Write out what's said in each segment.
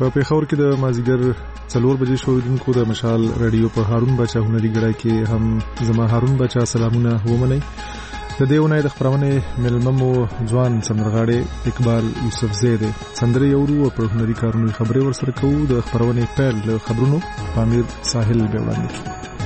په پېښور کې د مازیګر 4 بجې شوریدونکو د مشال رادیو په هارون بچا هنري ګړای کې هم زما هارون بچا سلامونه ومنئ. د دې ونې د خبرونه ملممو ځوان سندرغاړي اقبال یوسف زیده سندري یورو په هنري کارونو خبري ورسره کوو. د خبرونه پیل خبرونو پامیر ساحل به وړاندې کړو.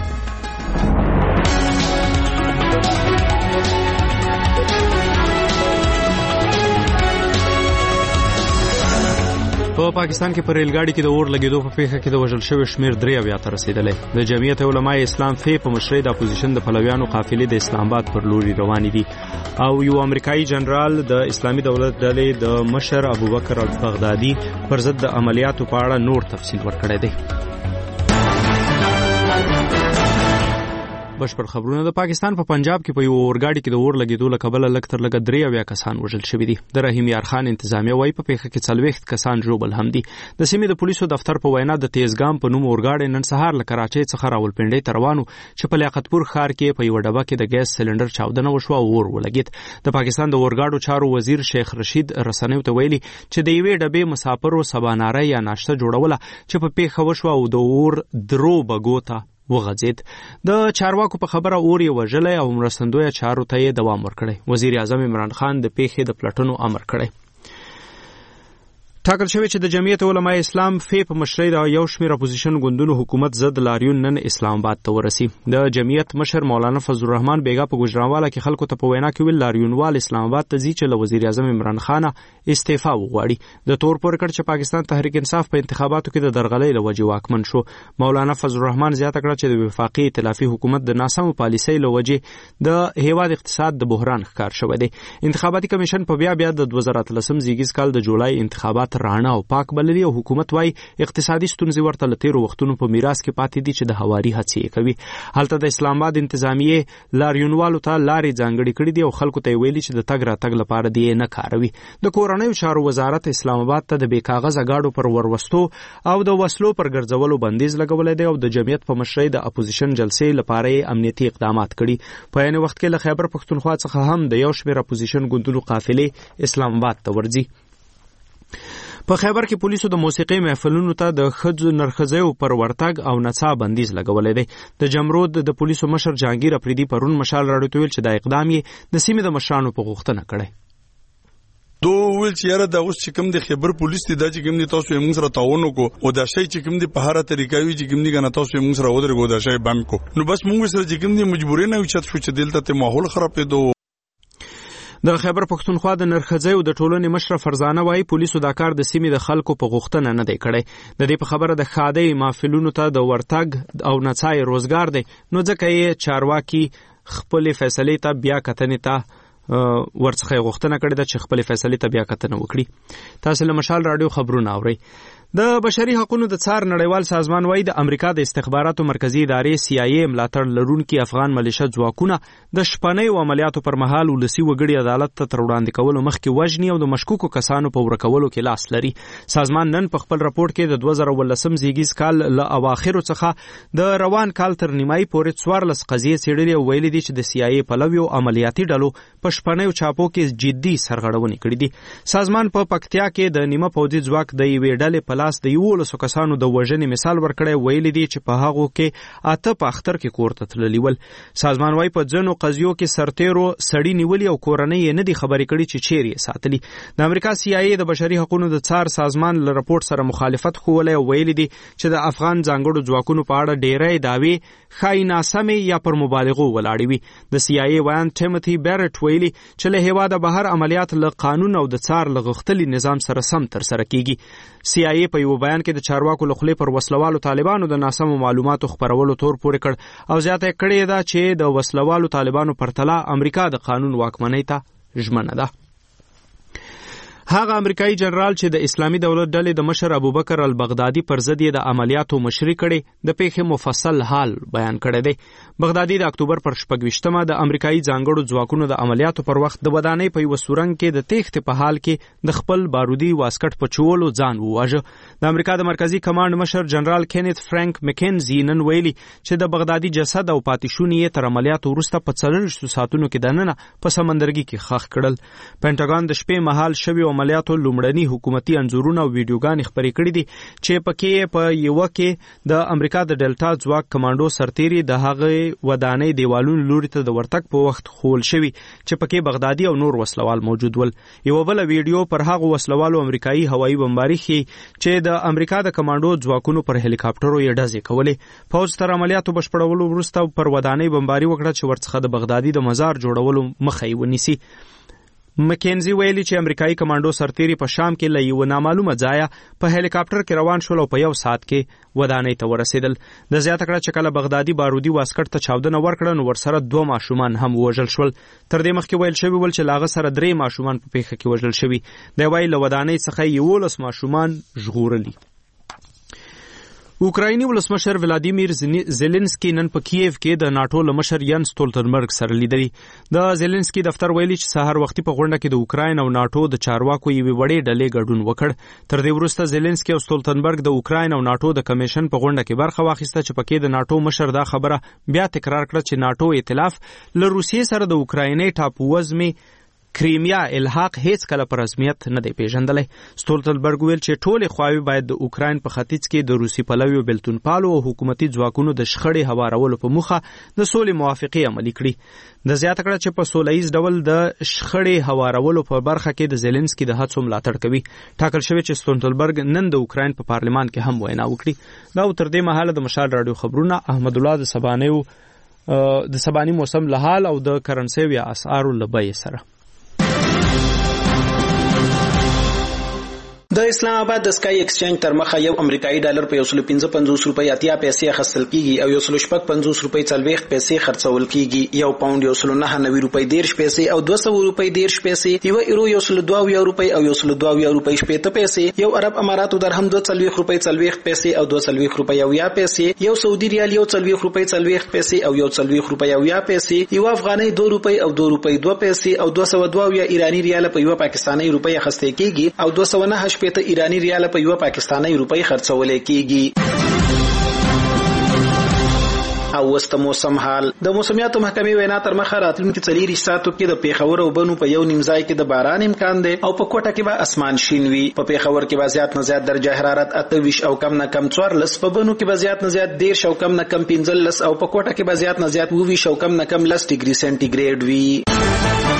په پاکستان کې پر ریل ګاډي کې د اور لګیدو په پیښه کې د وژل شوی شمیر 93 ته رسیدلی. د جمعیت علماء اسلام فی په مشرۍ د اپوزیشن د پلویانو قافلې د اسلام آباد پر لوري روانې دي او یو امریکایي جنرال د اسلامي دولت ډلې د مشر ابوبکر البغدادي پر ضد د عملیاتو په اړه نور تفصیل ورکړی دی. بشپړ خبرونه. د پاکستان په پنجاب کې په یو اورګاډي کې د اور لګیدو له کبله لږ تر لږه 93 کسان وژل شوي دي. د رحیم یار خان انتظامیه وايي په پیښه کې 40 کسان ژوبل هم دي. د سیمې د پولیسو دفتر په وینا د تیزګام په نوم اورګاډي نن سهار له کراچۍ څخه راولپنډۍ ته روانو چې په لیاقتپور ښار کې په یو ډبه کې د ګیس سلندر چاودنه وشوه او اور ولګید. د پاکستان د اورګاډو چارو وزیر شیخ رشید رسنیو ته ویلي چې د یوې ډبې مسافرو سباناره یا ناشته جوړوله چې په پیښه وشوه او د اور درو بګو ته وغځید. د چارواکو په خبره اور یې وژلی او مرستندویه چارو ته یې دوام ورکړی. وزیر اعظم عمران خان د پیښې د پلټنو امر کړی. ټاکل شوی چې د جمعیت علماء اسلام فی په مشرۍ د یو شمېر اپوزیشن ګوندونو حکومت ضد لاریون نن اسلام آباد ته ورسي. د جمعیت مشر مولانا فضل الرحمن بیګا په ګوجرانواله کې خلکو ته په وینا کې ویل لاریونوال اسلام آباد ته ځي چې له وزیر اعظم عمران خان استعفا وغواړي. د تور پورې کړ چې پاکستان تحریک انصاف په انتخاباتو کې د درغلۍ له وجې واکمن شو. مولانا فضل الرحمن زیاته کړه چې د وفاقي ائتلافي حکومت د ناسمو پالیسۍ له وجې د هیواد اقتصاد د بحران ښکار شوی دی. انتخاباتي کمیشن په بیا د 2013 زیږیز کال د جولای انتخابات رانه او پاک بللی او حکومت وايي اقتصادي ستونزې ورته له تیرو وختونو په میراث کې پاتې دي چې د هواري هڅې کوي. هلته د اسلام آباد انتظامیه لاریونوالو ته لارې ځانګړې کړې دي او خلکو ته ویلي چې د تګ راتګ لپاره دی نه کاروي. د کورنیو چارو وزارت اسلام آباد ته د بې کاغذه گاډو پر وروستو او د وسلو پر ګرځولو بندیز لګولې دی او د جمعیت په مشرۍ د اپوزیشن جلسې لپاره امنیتي اقدامات کړي. په عین وخت کې له خیبر پښتونخوا څخه هم د یو شمېر اپوزیشن ګوندونو قافلې اسلام آباد ته ورځي. په خیبر کې پولیسو د موسیقي محفلونو ته د ښځو نرښځیو پر ورتګ او نڅا بندیز لګولی دی. د جمرود د پولیسو مشر جهانګیر افریدي پرون مشال راډیو ته ویل چې دا اقدام یې د سیمې د مشرانو په غوښتنه کړی. دو ویل چې یاره دا اوس چې کوم د خیبر پولیس دی دا چې کوم دی تاسو یې موږ سره تعاون وکړو او دا شی چې کوم دی په هره طریقه وي چې کوم دی کنه تاسو یې موږ سره ودرېږو دا شی بند کو نو بس موږ سره چې کوم دی مجبورې نه وچت شو چې دلته ماحول خرابېدو. د خیبر پښتونخوا د نرښځیو د ټولنې مشره فرزانه وايي پولیسو دا کار د سیمې د خلکو په غوښتنه نه دی کړی. د دې په خبره د ښادۍ محفلونو ته د ورتګ او نڅا یې روزګار دی نو ځکه یې چارواکي خپلې فیصلې ته بیا کتنې ته ورڅخه غوښتنه کړې ده چې خپلې فیصلې ته بیا کتنه وکړي. تاسو له مشال راډیو خبرونه اورئ. د بشري حقوقو د څار نړیوال سازمان وايي د امریکا د استخباراتو مرکزی ادارې CIA ملاتړ لرونکي افغان ملیشه ځواکونه د شپنیو عملیاتو پر مهال ولسی وګړي عدالت ته تر وړاندې کولو مخکې وژني او د مشکوکو کسانو په ورکولو کې لاس لري. سازمان نن په خپل راپور کې د 2018 زیږیز کال له اواخرو څخه د روان کال تر نیمایي پورې 14 قضیې څېړلې او ویلي دي چې د CIA پلویو عملیاتي ډلو په شپنیو چاپو کې جدي سرغړونې کړې دي. سازمان په پکتیا کې د نیمه پوځي ځواک د یوې ډلې په لاس د 11 کسانو د وژنې مثال ورکړی ویلي دي چې په هغو کې 8 په اختر کې کور ته تللي ول. سازمان وايي په ځینو قضیو کې سرتیرو سړي نیولي او کورنۍ یې نه دي خبرې کړي چې چیرې یې ساتلي. د امریکا CIA د بشري حقوقو د څار سازمان له راپور سره مخالفت ښوولی او ویلي دي چې د افغان ځانګړو ځواکونو په اړه ډېری دعوې ښایي ناسمې یا پر مبالغو ولاړې وي. د CIA ویان ټیموتي بیرټ ویلي چې له هېواده بهر عملیات له قانون او د څار له غښتلي نظام سره سم ترسره کیږي. CIA په یو بیان کې د چارواکو له خولې پر وسلوالو طالبانو د ناسمو معلوماتو خپرولو تور پورې کړ او زیاته کړې ده چې د وسلوالو طالبانو پرتله امریکا د قانون واکمنۍ ته ژمنه ده. هغه امریکایي جنرال چې د اسلامي دولت ډلې د مشر ابوبکر البغدادي پر ضد د عملیاتو مشري کړي د پیښې مفصل حال بیان کړی دی. بغدادي د اکتوبر پر 26مه د امریکایي ځانګړو ځواکونو د عملیاتو پر وخت د ودانۍ په یو سورنګ کې د تېښتې په حال کې د خپل بارودي واسکټ په چولو ځان وواژه. د امریکا د مرکزی کمانډ مشر جنرال کینیت فرانک مکینزي نن ویلي چې د بغدادي جسد او پاتیشونی یې تر عملیاتو وروسته په 40 ساعتونو کې دننه په سمندرګي کې ښخ کړل. پینټاګان د شپې مهال شوی عملیاتو لومړني حکومتي انځورونه او ویډیوګانې خپرې کړې دي چې پکې په یوه کې د امریکا د ډیلټا ځواک کمانډو سرتیري د هغې ودانۍ دیوالونو لوري ته د ورتګ په وخت خول شوي چې پکې بغدادي او نور وسلوال موجود ول. یوه بله ویډیو پر هغو وسلوالو امریکایي هوایي بمباري ښیي چې د امریکا د کمانډو ځواکونو پر هلیکاپټرو یې ډزې کولې. پوځ تر عملیاتو بشپړولو وروسته پر ودانۍ بمباري وکړه چې ورڅخه د بغدادي د مزار جوړولو مخه یې ونیسي. مکینزي ویلي چې امریکایي کمانډو سرتیري په شام کې له یوه نامعلومه ځایه په هلیکاپټر کې روان شول او په 1 ساعت کې ودانۍ ته ورسېدل. د زیاته کړه چې کله بغدادي بارودي واسکټ ته چاودنه ورکړه نو ورسره 2 ماشومان هم وژل شول. تر دې مخکې ویل شوي ول چې له هغه سره 3 ماشومان په پیښه کې وژل شوي. دی وایي له ودانۍ څخه 11 ماشومان ژغورلي. اوکرایني ولسمشر ولادیمیر زيلنسکي نن په کیف کې د ناتو لمشر ینس ستولتنبرګ سره لیدلی. د زيلنسکي دفتر ویلي چې سحر وختي په غونډه کې د اوکراین او ناتو د چارواکو یوې وړې ډلې ګډون وکړ. تر دې وروسته زيلنسکي او ستولتنبرګ د اوکراین او ناتو د کمیشن په غونډه کې برخه واخیسته چې پکې د ناتو مشر دا خبره بیا تکرار کړه چې ناتو ائتلاف له روسیې سره د اوکرایني ټاپووزمې کریمیا الحاق هیڅ کله پر رسمیت نه دی پیژندلی. ستولتنبرګ ویل چې ټولې خواوې باید د اوکراین په ختیځ کې د روسي پلویو بیلتون پالو او حکومتي ځواکونو د شخړې هوارولو په موخه د سولې موافقې عملي کړي. د زیاته کړه چې په سولهییز ډول د شخړې هوارولو په برخه کې د زيلنسکي د هڅو ملاتړ کوي. ټاکل شوی چې ستولتنبرګ نن د اوکراین په پارلمان کې هم وینا وکړي. دا تر دې مهاله د مشال رادیو خبرونه احمد الله د سباني موسم له حال او د کرنسي یا اسعارو لبای سره. د اسلام آباد د سکای ایکسچینج تر مخه یو امریکایي ډالر په 155 روپۍ 80 پیسې اخیستل کیږي او 155 روپۍ 40 پیسې خرڅول کیږي. یو پاوند 190 روپۍ 10 پیسې او 200 روپۍ 10 پیسې، یو یورو 122 روپۍ او 122 روپۍ 70 پیسې، یو عرب اماراتو درهم 240 روپۍ 40 پیسې او 240 روپۍ 90 پیسې، یو سعودي ریال 140 روپۍ 40 پیسې او 140 روپۍ 90 پیسې، یو افغاني 2 روپۍ او 2 روپۍ 2 پیسې او 202 ایرانی ریال په یو پاکستاني روپۍ اخیستل کیږي او 209 ته ایرانی ریال په یو پاکستاني روپۍ خرڅول کیږي. او وست موسم حال د موسمیاتو محکمې وینا تر مخه راتلونکي 4 ساعتو کې د پیښور او بنو په یو نیمځای کې د باران امکان دی او په کوټه کې به اسمان شین وي. په پیښور کې به زیات نه زیات درجه حرارت 28 او کم نه کم 14، په بنو کې به زیات نه زیات 10 او کم نه کم 15 او په کوټه کې به زیات نه زیات 20 او کم نه کم 10 ډیګري سنټیګریډ وي.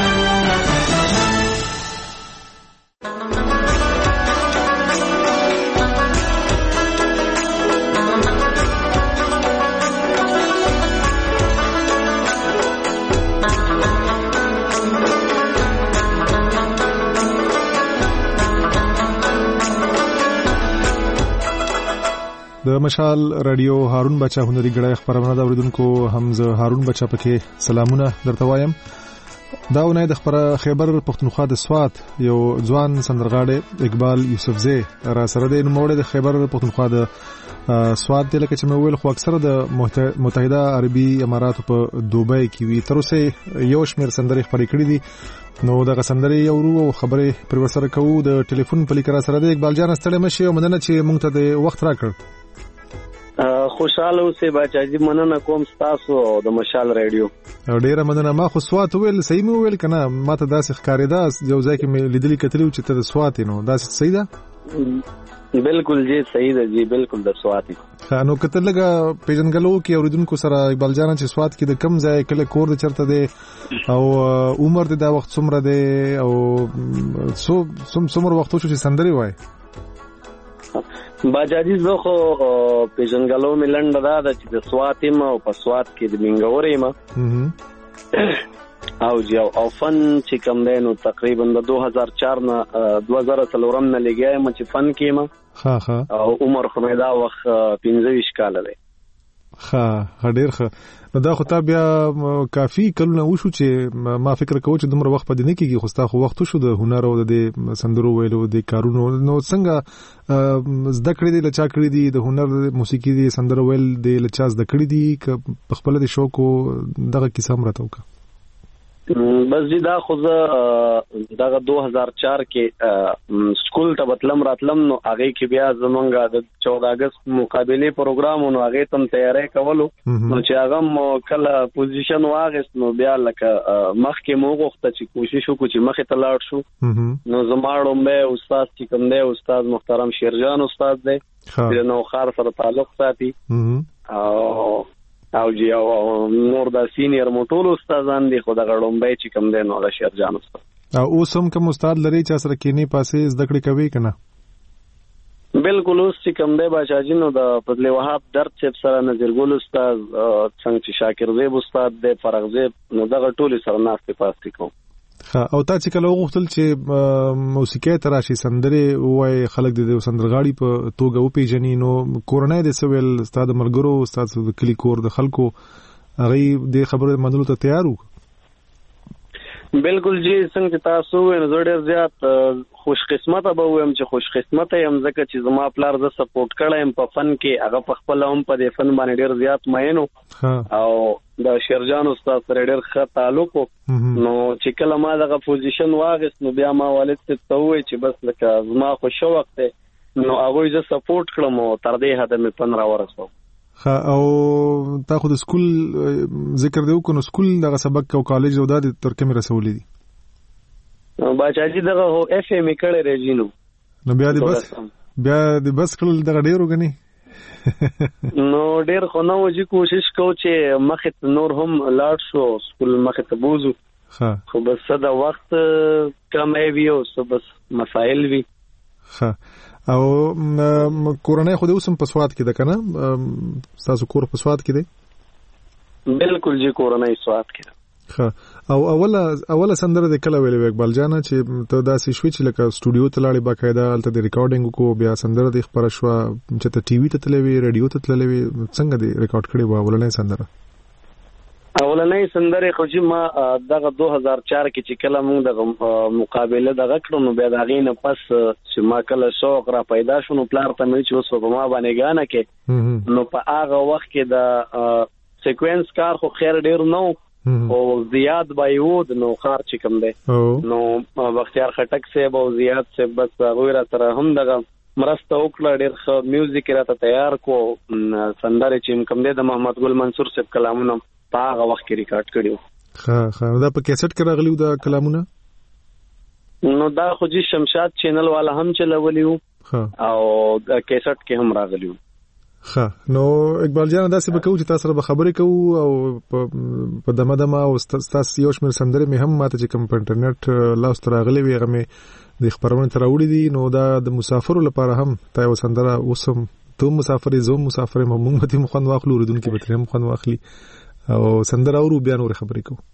د مشال رادیو هارون بچا هنري غړای خبرونه دا اوریدونکو حمزه هارون بچا پکې سلامونه درته وایم. دا ونه د خیبر پختونخوا د سوات یو ځوان سندرغاړی اقبال یوسفزی را سره د نوموړي د خیبر پختونخوا د سوات د لکه چې مې ویل خو اکثره د متحده عربي اماراتو په دوبۍ کې وی تر اوسه یو شمیر سندرې خبرې کړې دي. نو د سندرې یو ورو خبرې پر وسره کوو د ټلیفون په لیکره سره د اقبال جان ستړي مشه او مننه چې مونږ ته د وخت راکړ. خوشاله اوسې بچاجي مننه کوم تاسو د مشال رادیو. ډیره مننه. ما خو سوات ویل صحیح مې ویل کنه ماته داسې ښکارېده یو ځای کې مې لیدلې کتلې چې ته د سوات نو داسې صحیح ده؟ بالکل جی صحیح ده جی بالکل د سوات. نو کته لګه پیژنګلو کې اوریدونکو سره اقبال جان چې سوات کې د کم ځای کله کور د چرته دی او عمر د وخت څومره دی او څومره وخت شو چې سندري وای؟ باجاجي زه خو پیژنګلو ملنډ دا چې د سوات ما او په سوات کې د منګورې ما او جو او فن چې کوم دی نو تقریبا د 2004 نه 2003 نه لګیایم چې فن کې ما او عمر خو مې دا وخت 15 کال دی. ډیر ښه. نو دا خو تا بیا کافي کلونه وشو چې ما فکر کوم چې دومره وخت پدې نه کېږي خو ستا خو وخت شو د هنر او د سندرو ویلو د کارونو. نو څنګه زده کړې دي لچا کړې دي د هنر موسیقي دي سندرو ویل د لچا زده کړې دي که په خپل د شوق دغه کیسه مرته وکړه؟ بس دا خو دغه 2004 کې سکول ته بتلم راتلم نو هغه کې بیا زمونږ د 14 اگست مقابله پروګرام نو هغه تم تیاری کولو نو چې هغه کله پوزیشن واغست نو بیا لکه مخکې مو غوښته چې کوشش وکړو چې مخې ته لاړ شو نو زماړم به استاد چې کوم دی استاد محترم شیرجان استاد دی د نو خار سره تعلق ساتي او جی او نور د سینیئر موټول استادان دي خو د غړومبای چې کوم دی نو د شیرجان استاد او اوسم کوم استاد لري چې سره کینی پاسې زده کړې کوي کنه بالکل اوس چې کوم دی بچاجي نو د فضل وهاب درد صاحب سره نظر ګل استاد څنګه چې شاکر زیب استاد دی فرغ زیب نو دغه ټول سره ناستې پاسې کوم او تا چې کله وغوښتل چې موسیقي تراشي سندره وای خلک د سندرغاړي په توګه او پیژني نو کورنۍ د سویل استاد ملګرو استاد د کلی کور د خلکو هغه د خبرو منلو ته تیار وو بالکل جی څنګه تاسو نو ډېر زیات خوش قسمته به وایم چې خوش قسمته یم ځکه چې زما پلار ز سپورټ کړم په فن کې هغه په خپل هم په دې فن باندې ډېر زیات مینو او د شیرجان استاد سره ډېر ښه تعلق نو چې کله ما دغه پوزیشن واغست نو بیا ما والد ته وویل چې بس لکه زما خو شوق دی نو هغه ز سپورټ کړم او تر دې حد مې پن را ورسو او تا خو د سکول ذکر دیو کنو سکول دغه سبق او کالج او د ترکه مې رسولې دي باچاجي دغه هو اف ام کړه رجینو نو بیا د بس کړل دغه ډیرو غني نو ډیر خو نو چې کوشش کو چې مخه نور هم لاړ شو سکول مخه ته بوزو خو بس دا وخت کم وی او سو بس مسائل وی او کورنۍ خو د اوسم په سواد کې ده کنه تاسو کور په سواد کې دی بالکل جی کورنۍ سواد کې ده او اوله سندره د کله ویلې اقبال جان چې ته داسې شوې چې لکه سټوډیو ته لاړې باقاعده الته د ریکارډینګ کو بیا سندره د خبره شو چې ته ټي وي ته تلوي رادیو ته تلوي څنګه دی ریکارډ کړې و ولنې سندره اولنې سندره خو چې ما دغه 2004 کې چې کله موږ د مقابله دغه کړو نو بیا دغه نه پس چې ما کله شوق را پیدا شو نو پلار ته مې چې اوس په ما باندې غانه کې نو په هغه وخت کې د سیکوینس کار خو خیر ډیر نو او زیاد بایود نو خار چې کوم دی نو بختیار خټک صاحب او زیاد صاحب بس غوړه تر هم دغه مرسته وکړه ډیر ښه میوزیک راته تیار کو سندره چې کوم دی د محمد ګل منصور صاحب کلامونه په هغه وخت کې ریکارډ کړیو دا په کیسټ کې راغلیو دا کلامونه نو دا خو جی شمشاد چینل والا هم چلولیو او د کیسټ کې هم راغلیو نو اقبال جان دا څه به کوو چې تاسو سره خبرې کوو او په دمه او تاسو یو شمېر سندرې مې هم ماته چې کوم په انټرنیټ لاس ته راغلي وي هغه مې د خبرونه تر وړي دي نو دا د مسافرو لپاره هم تا یو سندره اوسم ته مسافر زوم مسافر موږ به مخون واخلو ردون کې به ترې مخون واخلي او سندره اورو بیا نور خبرې کوو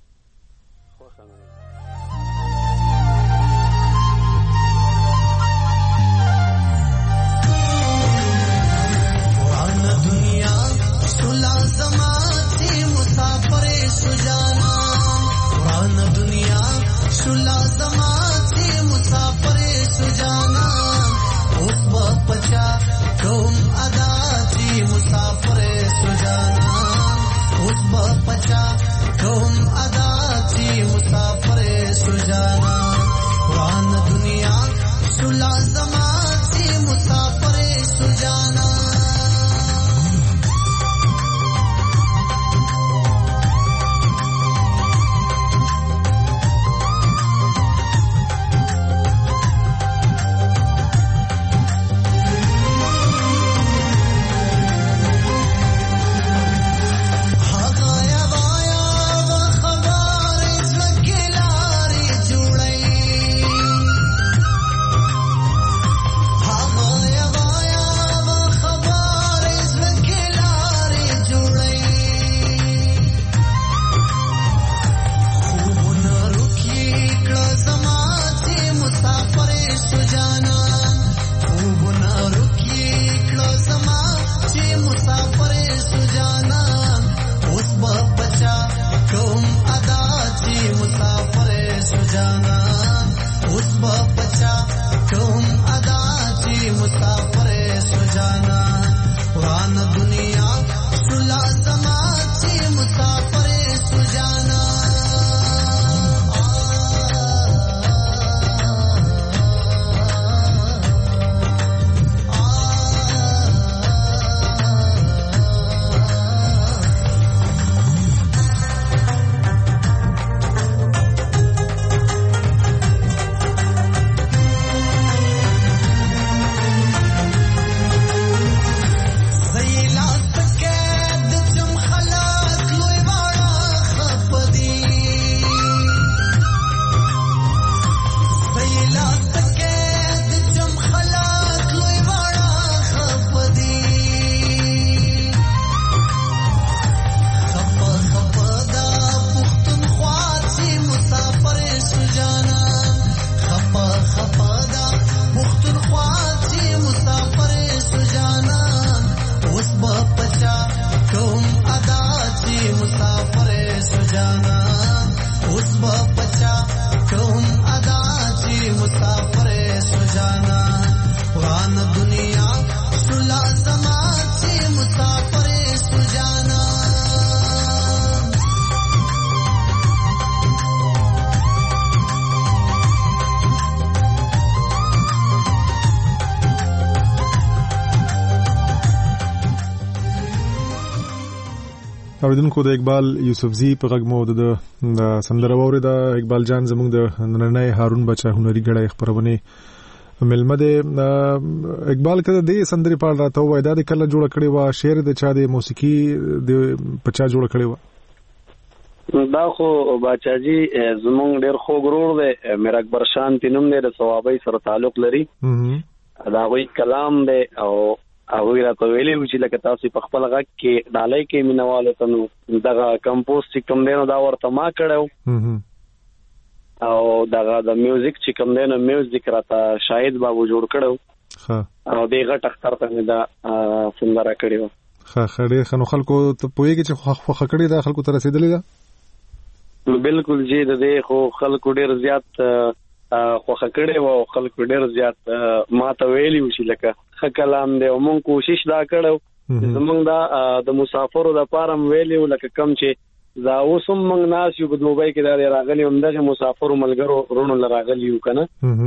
اوریدونکو د اقبال یوسفزي په غږ مو د سندره واورېده. اقبال جان زموږ د نننۍ هارون بچا هنري غړی خبرونه ملمه ده. اقبال کده د سندري په اړه راته وایي دا د کله جوړ کړي و شعر د چا د موسیقي د پچا جوړ کړي و؟ دا خو باچاجي زمونږ ډېر خوږ ورور دی، میر اکبر شانتی نوم دی، د ثوابۍ سره تعلق لري. دا غوي کلام دی او هغه راته ویلي چې لکه تاسو په خپل غږ کې ډالۍ کې مینوالو ته نو دغه کمپوز چې کوم دی نو دا ورته ما کړو او دغه د میوزیک چې کوم دی نو میوزیک راته شاهد بابو جوړ کړو او دغه ټختر ته دا سندره کړو. خړې خنو خلکو ته پوهیږي چې خو خکړې دا خلکو ته رسیدلې ده؟ بالکل جی د دې خو خلکو ډیر زیات خوخه کړي وو، خلکو ډیر زیات ما ته ویلي و چې لکه ښه کلام دی او مونږ کوشش دا کړو زمونږ دا د مسافرو د پارم ویلي و لکه کم چې دا اوسم مونږ ناس یو په دوبۍ کې دا راغلي هم دغه مسافرو ملګرو رونو لراغلي یو کنه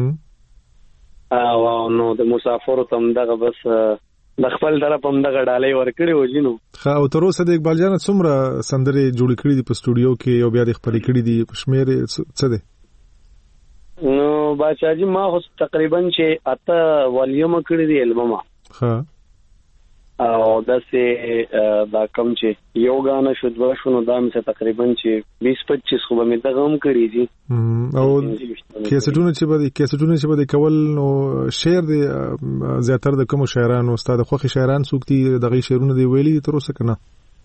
او نو د مسافرو تم دغه بس د خپل طرف هم دغه ډالۍ ورکړي و جنو. او تر اوسه د اقبال جان څومره سندري جوړ کړي دي په سټوډیو کې او بیا د خپل کړي دي په شمیر څه دی؟ نو باچاجي ما خو تقریبا چې اته والیوم کړی دی البم او داسې دا کم چې یو غانا شو دوه شو نو دا مې تقریبا چې 20-25 خو به مې دغه هم کړی دي. او کیسټونه چې به کول نو شعر دی زیاتره د کوم شاعرانو استاد خوخي شاعران سوکتي دغه شعرونه دی ویلي تر اوسه کنه؟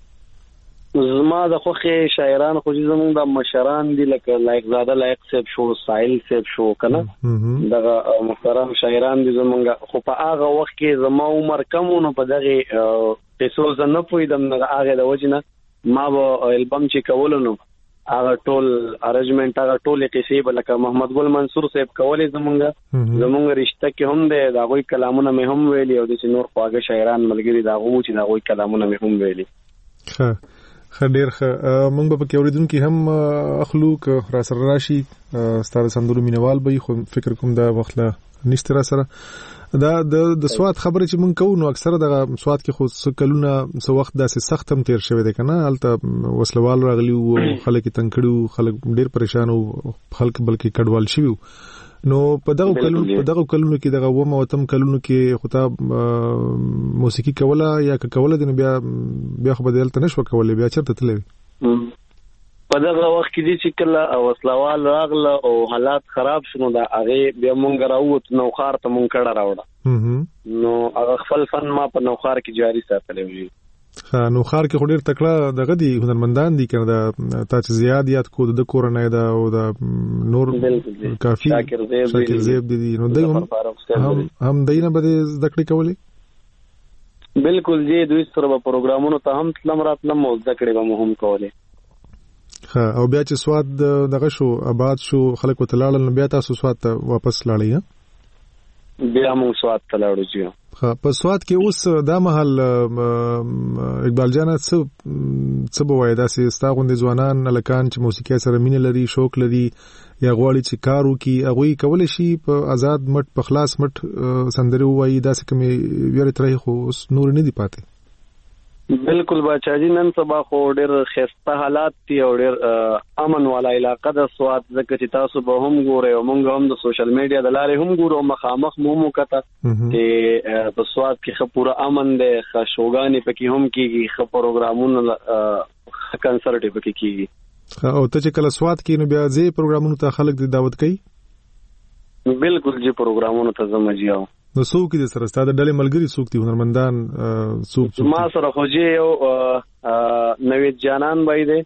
زما د خوخي شاعران خو زمونږ د مشران دي لکه لایق زاده لایق صاحب شو، سائل صاحب شو کنه دغه محترم شاعران دي زمونږ. خو په هغه وخت کې زما عمر کم نو په دغه پیسو زنه پویدم نه هغه د وجنه ما به البم چې کول نو هغه ټول ارنجمنت هغه ټول قصې لکه محمد ګل منصور صاحب کولې زمونږ رشتہ کې هم ده دا غوي کلامونه مې هم ویلي او د نور خواږه شاعران ملګری دا غو چې دا غوي کلامونه مې هم ویلي. خډیر مونږ به پکې اوریدونکو هم اخلو که را سره راشي ستاره سندرو مینوال به خو فکر کوم دا وخت لا نشته را سره دا د سواد خبره چې مونږ کوو نو اکثره د سواد کې خو سکلونه سو وخت داسې سخت هم تیر شوی دی کنه الته وسلوال راغلی او خلک تنگ کړو، خلک ډیر پریشان او خلک بلکې کډوال شوی نو په دغه کلونو کې دغه و موتم کلونو کې خطاب موسیقي کوله یا کوله د بیا خو بدلته نشو کوله بیا چرته تللی په دغه وخت کې چې کله وسلوال راغله او حالات خراب شونه دا هغه بیا مونږ راووت نو خار ته مونږ کړه راوړه نو هغه خپل فن ما په نو خار کې جاری ساتلی و. نو خار کې خډیر تکړه دغه دي هنرمندان دي کنه دا تا چې زیات یاد کو د کورنۍ دا او دا نور کافی شاکر زیب دي نو دوی هم دینه به ذکر کولی. بالکل جی دوی سره په پروګرامونو ته هم تلم راتلم او ذکر به مهم کولی. او بیا چې سواد دغه شو آباد شو خلک وتلاړل بیا تاسو سواد ته واپس لاړی؟ بیا موږ سواد ته لاړو جی. په سواد کې اوس دا محل اقبال جان څه بوای داسې ستا غوندې ځوانان لکان چې موسیقي سره مینه لري شوق لري یا غواړي چې کار وکړي هغوی کولی شي په آزاد مټ په خلاص مټ سندرې ووایي داسې کومې ویرې ترې خو اوس نور نه دي پاتې؟ بالکل باچاجي نن سبا خو ډېر ښایسته حالات دي او ډېر امن والا علاقه د سواد ځکه چې تاسو به هم ګورئ او موږ هم د سوشل میډیا د لارې هم ګورو مخامخ مو وکړه چې په سواد کې ښه پوره امن دی، ښه شوګانې پکې هم کېږي، ښه پروګرامونه ښه کنسرټ پکې کېږي. او ته چې کله سواد کې نو بیا ځې پروګرامونو ته خلک دې دعوت کوي؟ بالکل جی پروګرامونو ته ځم جی. نو څوک دې سره ستاسو د ډلې ملګري څوک دي هنرمندان څوک؟ ما سره خو جی یو نوید جانان بای دی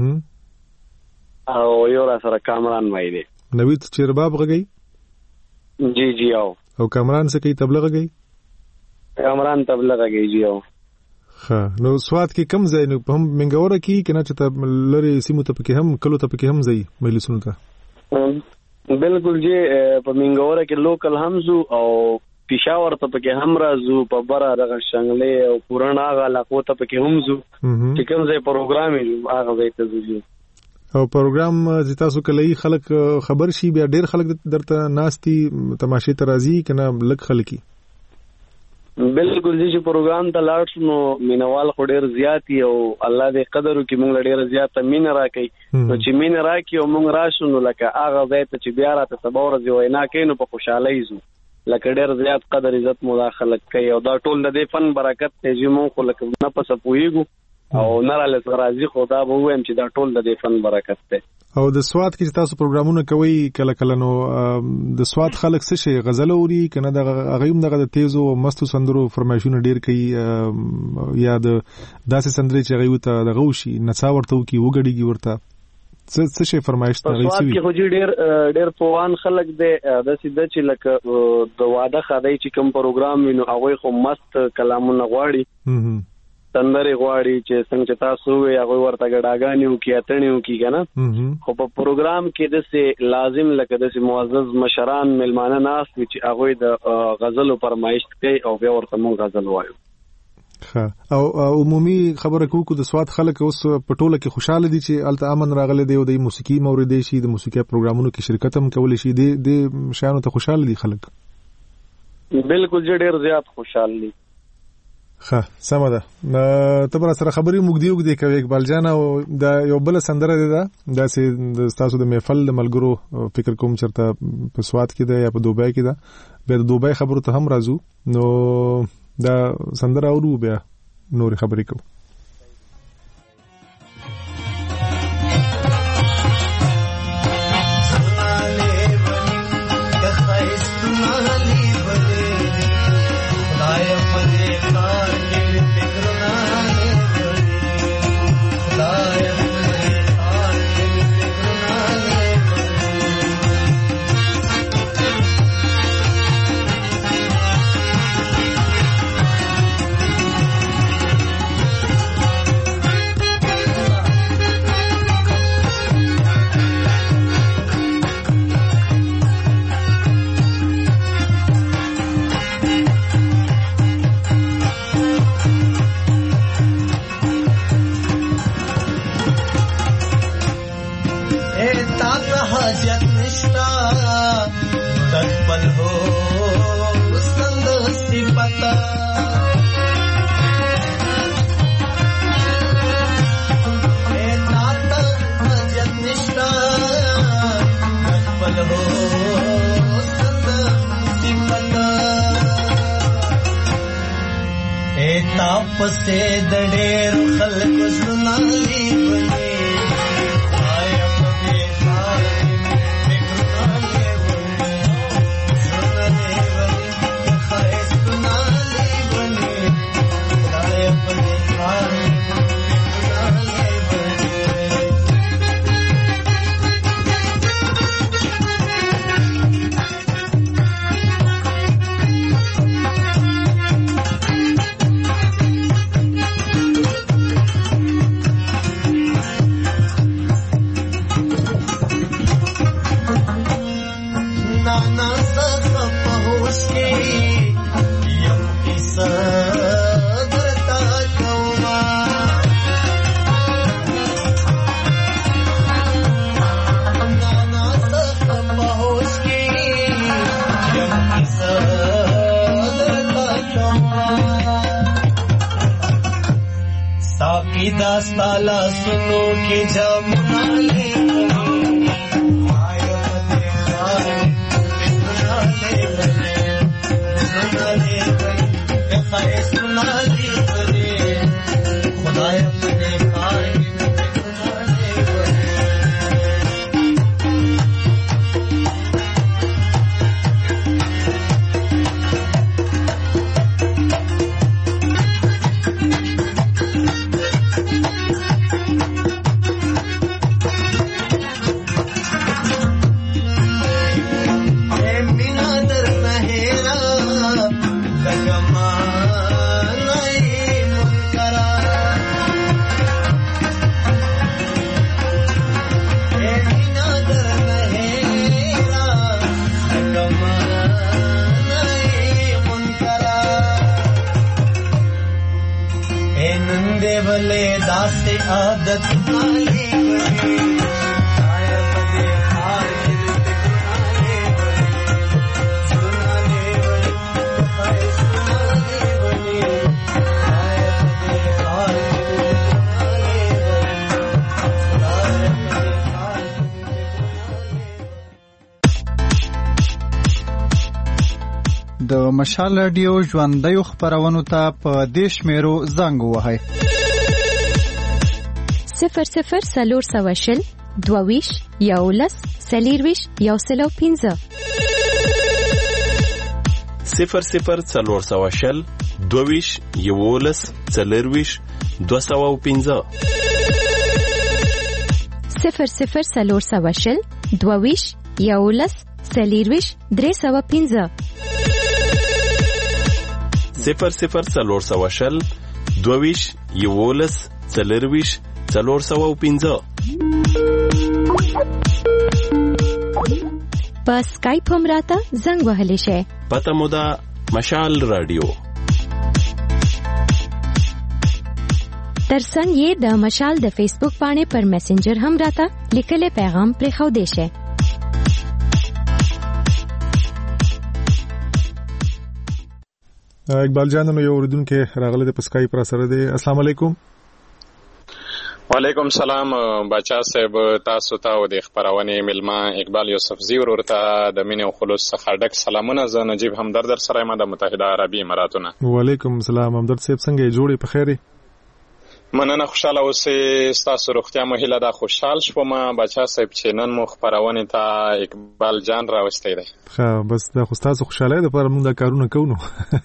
او یو را سره کامران بای دی. نوید چې رباب غږی؟ جی او کامران څه کوي تبله غږی؟ کامران تبله غږی جی. نو سواد کې کم ځای نو په هم منګوره کې کنه چې ته لری سیمو ته پکې هم کلو ته پکې هم ځای مجلسونو ته؟ بالکل جی په منګوره کې لوکل هم زو او پېښور ته پکې هم راځو په بره دغه شنګلې او پورانا هغه علاقو ته پکې هم زو چې کوم ځای پروګرام یې هغه ځای ته ځو. او پروګرام چې تاسو کله خلک خبر شي بیا ډېر خلک درته ناستي تماشې ته راځي کنه لږ خلک؟ بالکل چې پروګرام ته لاړ شو نو مینوال خو ډیر زیات او الله دې قدر وکړي موږ ډیر زیات مینه راکړي نو چې مینه راکړي او موږ راشو نو لکه هغه ځای ته چې بیا راته سبا ورځ وینا کوي نو په خوشحالۍ زو لکه ډیر زیات قدر عزت مداخله کوي او دا ټول د دې فن برکت ته چې موږ خو لکه نه پس پوهیږو او نه راله راځي خدا به وایم چې دا ټول د دې فن برکت ته. او د سواد کې تاسو پروګرامونه کوي کله کله نو د سواد خلک څه شي غزل اوري کنه د غیم دغه تیزو مستو سندرو فرمایشونه ډیر کوي یا د داسې سندري چې غوي ته دغه وشي نڅا ورته کی وګړيږي ورته څه شي فرمایش ته غوي سوي خو ډیر پوان خلک د سیده چې لکه د واده خدای چې کوم پروګرام وینو هغه خو مست کلامونه غواړي تندري غواړي چې څنګه تاسو وي هغه ورته ګډاګانیو کې اتنیو کې کنه خو په پروګرام کې د سه لازم لکه د سه معزز مشران ملمانه ناس چې هغه د غزل فرمایش کوي او بیا ورته مونږ غزل وایو. او عمومي خبره کوو د سواد خلک اوس په ټوله کې خوشاله دي چې الته امن راغله دی او د موسیقي مورید شي د موسیقي پروګرامونو کې شرکت هم کول شي د شانو ته خوشاله دي خلک. بالکل ډېر زیات خوشاله دي. سمه ده. ته پر سره خبري مګدیو کې کوي اقبال جان او دا یو بل سندره ده دا چې تاسو د محفل ملګرو فکر کوم چرته په سواد کې ده یا په دوبۍ کې ده به د دوبۍ خبرو ته هم راځو نو دا سندره اورو بیا نور خبرې کوو. پسې د ډېر خلکو زنالي بني آیا په خار کې ګرځالي بني زنالي بني خایس زنالي بني آیا په خار दास्ताला सुनो के जमुना ले आयो तेरा सुना ले खाए सुना ले खुदा अपने खाए आदत वाली आया बदे हार दिल पे सुना ले खाए सुना ले د مشال رادیو ژوندۍ خبرونو ته په دیش میرو زنګ وهاي 00 22 یولس سلیرویش یوسلو 15 00 22 یولس سلیرویش 215 00 22 یولس سلیرویش 315 00 22 یولس سلیرویش 415 په اسکایپ هم راته زنګ وهلی شي. پته مو ده مشال رادیو. ترڅنګ یې د مشال د فیسبوک باندې پر میسنجر هم راته لیکلي پیغام پرې خو دی شي. اقبال جان نو یو اوریدونکو راغله د اسکایپ را سره دی. السلام علیکم. وعلیکم السلام بچا صاحب، تاسو ته او د خبرونه ملما اقبال یوسفزی ورته د مینه او خلوص څخه ډک سلامونه. زه نجیب همدرد سره یم د متحده عربی اماراتونه. وعلیکم السلام همدرد صاحب، څنګه جوړې په خیره؟ مننه، خوشاله اوسئ. تاسو روغتیا مو هیله ده. خوشحال شوم بچا صاحب چې نن مو خبرونه ته اقبال جان راوستي دی. ښه، بس دا خو تاسو خوشاله ده پر موږ دا کارونه کوو.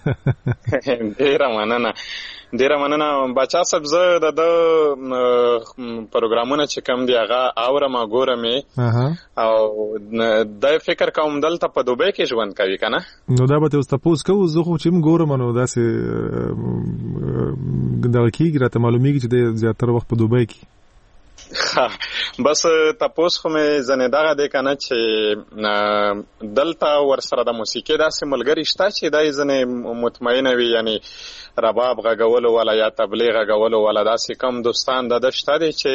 ډیره مننه بچا صاحب. زه د پروګرامونه چې کوم دی هغه اورم ګورم او د فکر کوم دلته په دوبۍ کې ژوند کوي کنه. نو دا به تاسو تاسو کوو زه خو چې ګورم نو داسې دا کیږي راته معلومیږي چې د زیاتره وخت په دوبۍ کې. بس تاسو خو مې زنه دغه د کنه چې دلته ورسره د موسیقي داسې ملګری شته چې دای زنه مطمئنه وي، یعنی رباب غږولو ولا یا تبلیغ غږولو ولا داسې کم دوستان د دشته دي چې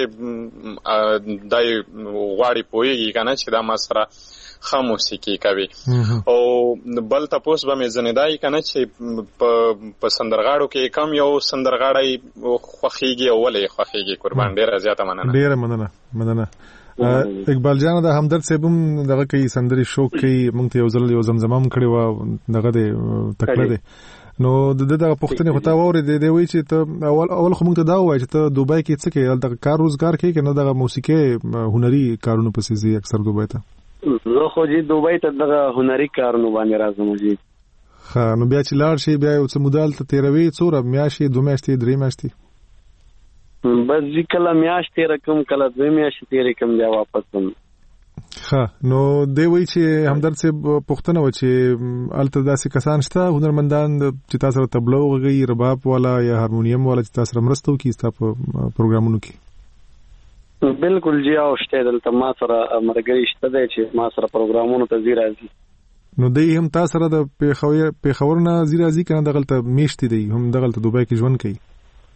دای غواړي پويږي کنه چې دا ما سره خه موسیقي کوي. او بل تاسو به مې زنه دای کنه چې په سندرغاړو کې کم یو سندرغاړی خوخيږي او ولې خوخيږي. قربان ډیره زیاته ډیره مننه. اقبال جان د همدرد صاحب دغه کوي سندري شوق کوي، مونږ ته یو ځل یو زمزمه هم کړی و دغه د تکړه دی. نو دغه پښتنې خو تا ووري دی وی چې ته اول خو مونږ ته دا وای چې ته دوبۍ کې څه کوي، دغه کار روزګار کوي کنه دغه موسیقي هنري کارونه پسې زی اکثر دوبۍ ته؟ زه خو جی دوبۍ ته دغه هنري کارونه باندې راځم جی. ښه، نو بیا چې لاړ شي بیا یو څه مودال ته تیروي څوره میاشتې 2 میاشتې 3 میاشتې؟ بس جی کله میاشتې رقم کله 2 میاشتې تیرې کوم بیا واپس هم. ښه، نو دی وی چې همدرد صاحب پښتنه و چې الته داسې کسان شته هنرمندان چې تاسو سره تبلو غږی، رباب والا یا هارمونیم والا چې تاسو سره مرسته وکړي تاسو په پروګرامونو کې؟ بالکل جی او شته دلته ما سره مرګري شته دی چې ما سره پروګرامونو ته زی راځي. نو دی هم تاسو سره د پیښور نه زی راځي کنه دغلته میشتي دی هم دغلته دوبۍ کې ژوند کوي؟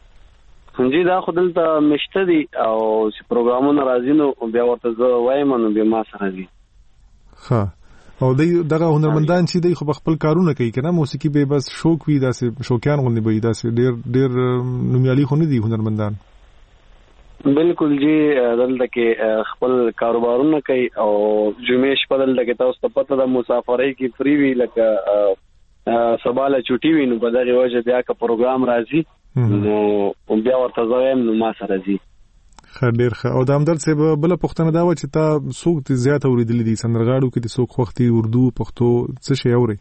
جی دا خو دلته مشته دي او چې پروګرامونه راځي نو بیا ورته زه وایم نو بیا ما سره دي. ښه، او دغه هنرمندان چې دی خو خپل کارونه کوي کنه، موسیقي به بس شوق وي، داسې شوقیان غوندي به داسې ډیر نومیالي خو نه دي هنرمندان. بالکل جی دلته کې خپل کاروبارونه کوي او جمعې شپه دلته کې تاسو ته پته ده مسافرۍ کې فری وی لکه سباله چټي وي نو په دغه وجه بیا که پروګرام راځي نو بیا ورته زایم نو ما سره راځي. ډیر ښه. او د همدرد صاحب بل پښتنه دا و چې تا څوک زیات اوریدل دي سندرغاړو کې، د څوک وختي اردو پښتو څه شی اوري؟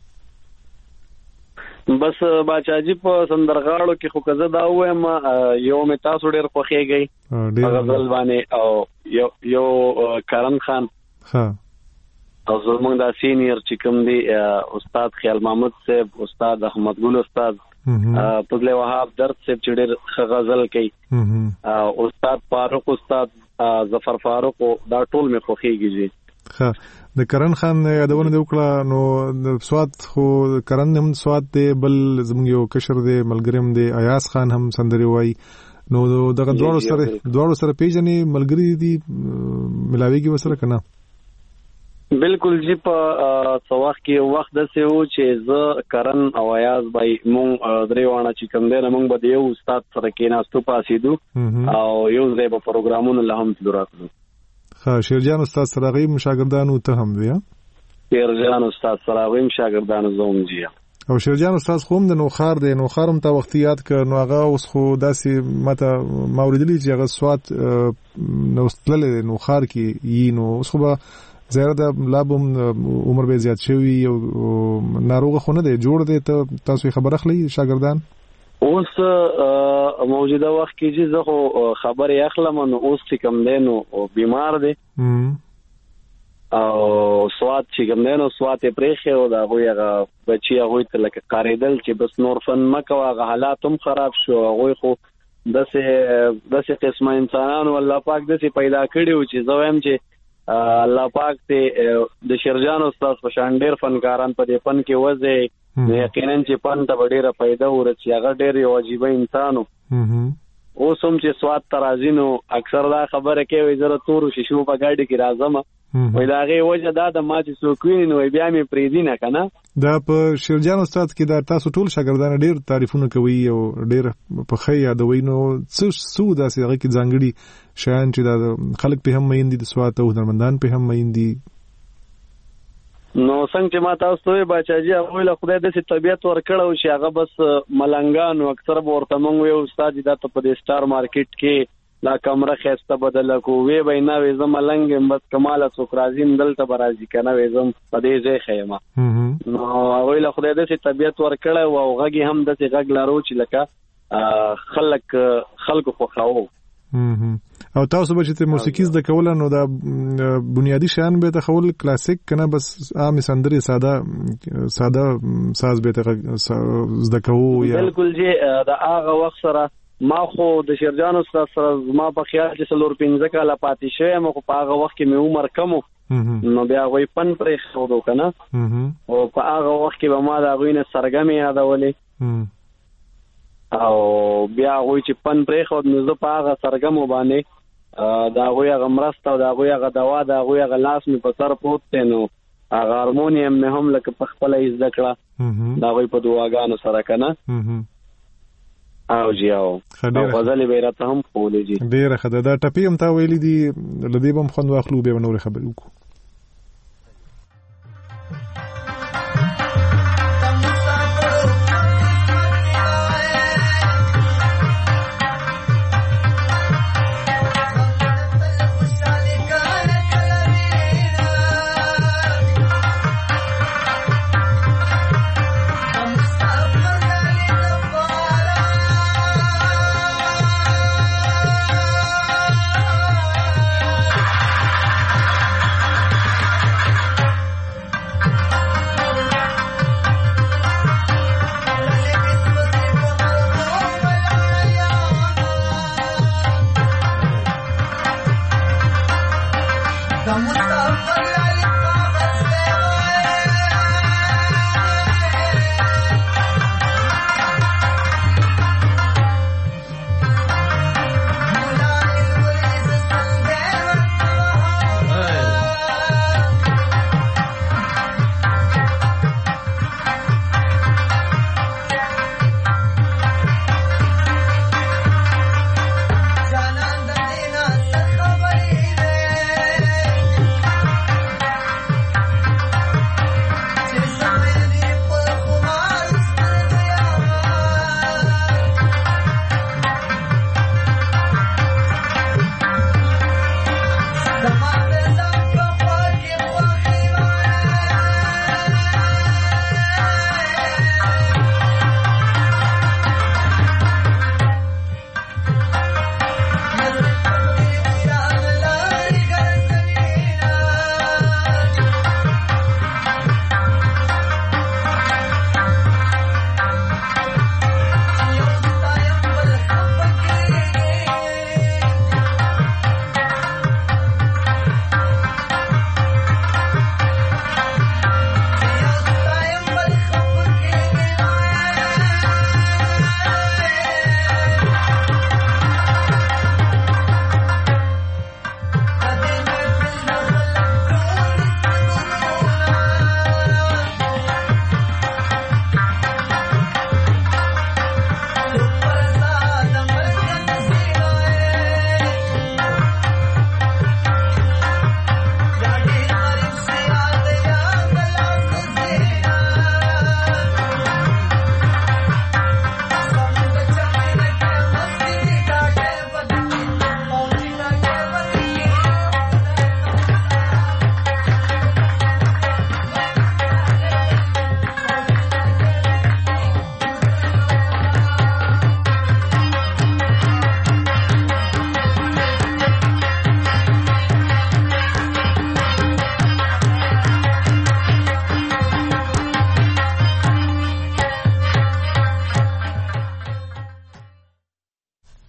بس باچاجي په سندرغاړو کې خو کزه دا وایم یو مې تاسو ډیر خوښیږي غزل باندې او یو کرن خان. ها، او زمونږ دا سینیئر چې کوم دی استاد خیال محمد صاحب، استاد احمد ګل استاد، فضل وهاب درد صاحب چې ډیر غزل کوي، استاد فاروق، استاد ظفر فاروق، دا ټول مې خوښیږي جی. ها، د کرن خان یادونه دی وکړه نو د سواد خو کرن هم سواد دی، بل زموږ یو کشر دی ملګریم دی ایاس خان هم سندري وای. نو دغه دواړو سره پیژنې ملګری دي ملاویږي وسره کنه؟ بالکل جی په څوخ کې وخت دسه و چې زه کرن او ایاز بای مون دریوانه چې کوم دی مونږ به یو استاد سره کېناستو پاسېدو او یو ځای په پروګرامونو له هم تلوراتلو. ها، شیرجان استاد سراغیم شاګردانو ته هم دی؟ شیرجان استاد سراغیم شاګردانو زوم جی. او شیرجان استاد خو هم د نوخار دی، نوخار هم تا وخت یاد ک نو هغه اوس خو داسې ماته ما اوریدلی چې هغه سوات نو ستللی نوخار کې یي، نو اوس خو به زیاره د لابم عمر به زیات شوی او ناروغه خو نه دی جوړ دی. ته تاسو خبر اخلي شاګردان اوس موجوده وخت کې چې زه خو خبرې اخلم نو اوس چې کوم دی نو بیمار دی او سوات چې کوم دی نو سوات یې پرېښی او د هغوی هغه بچي هغوی ته لکه کارېدل چې بس نور فن مه کوه، هغه حالات هم خراب شو. هغوی خو داسې قسمه انسانانو الله پاک داسې پیدا کړي و چې زه وایم چې الله پاک ته د شیرجان استاد په شان ډېر فنکاران په دې فن کې وځي، نو یقینا چې فن ته به ډېره پیدا ورسي. هغه ډېر یو عجیبه انسان و. اوس هم چې سوات ته راځي نو اکثر دا خبره کوي زه د تورو شیشو په ګاډي کې راځم، وایي د هغې وجه دا د ما چې څوک ویني نو بیا مې پرېږدي نه که نه. دا په شیرجان استاد کې دا تاسو ټول شاګردان ډېر تعریفونه کوي او ډېر په ښه یادوي، نو څه داسې هغې کې ځانګړي شیان چې دا خلک پې هم مین دي د سوات او هنرمندان پې هم مین دي؟ نو څنګه چې ما تاسو ته وایي باچاجي هغوی له خدای داسې طبیعت ورکړی و چې هغه بس ملنګان اکثر به ورته موږ وایو استاد دا ته په دې سټار مارکیټ کې لا کمره ښایسته بدله کړو، وی به یې نه وایي زه ملنګ یم بس که ماله څوک راځي دلته به راځي که نه وایي زه په دې ځای ښه یم. نو هغوی له خدای داسې طبیعت ورکړی و او غږ یې هم داسې غږ لرو چې لکه خلکو خوښاوه. او تاسو به چې موسیقي زده کوله نو دا بنیادی شیان به ته خول کلاسیک کنه بس عام سندرې ساده ساز به ته زده کوو؟ یا بالکل جی د هغه وخت سره ما خو د شیرجان استاد سره زما په خیال چې 4-5 کاله پاتې شوی یم، خو په هغه وخت کې مې عمر کم و نو بیا هغوی فن پرېښودو که نه، او په هغه وخت کې به ما د هغوی نه سرګمې یادولې او بیا هغوی چې فن پرېښود نو زه په هغه سرګمو باندې د هغوی هغه مرسته او د هغوی هغه دوا د هغوی هغه لاس مې په سر پروت دی نو هغه هارمونیم مې هم لکه په خپله یې زده کړه د هغوی په دعاګانو سره که نه. او جی او غزلې به یې راته هم ښولې جي. ډېره ښه ده. دا ټپې هم تا ویلي دي له دې به هم خوند واخلو بیا به نورې خبرې وکړو.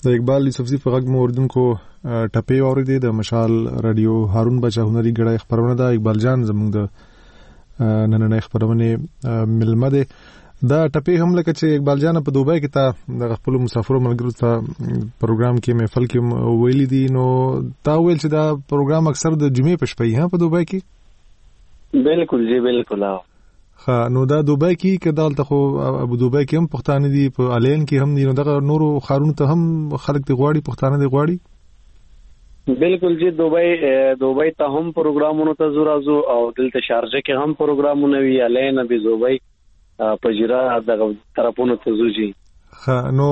اقبال یوسفزي په غږ مو اوریدونکو ټپې واورېدې د مشال رادیو هارون بچا هنري ګړی خبرونه ده. اقبال جان زموږ د نننۍ خبرونه ملمه ده. دا ټپې هم لکه چې اقبال جان په دوبۍ کې تا د خپل مسافرو ملګرو ته پروګرام کې محفل کې ویلي دي، نو تا ویل چې دا پروګرام اکثر د جمعې په شپه په دوبۍ کې. بالکل جی بالکل. نو دا دوبۍ کې کدالته خو ابو دوبۍ کې هم پښتانه دي، په الین کې هم دي، نو دغه نورو خارونو ته هم خلک دی غواړي، پښتانه دی غواړي. بالکل جی دوبۍ ته هم پروګرامونو ته زورازو او دلته شارجه کې هم پروګرامونه وی، الین ابو دوبۍ پجیرا دغه طرفونو ته زوجي. نو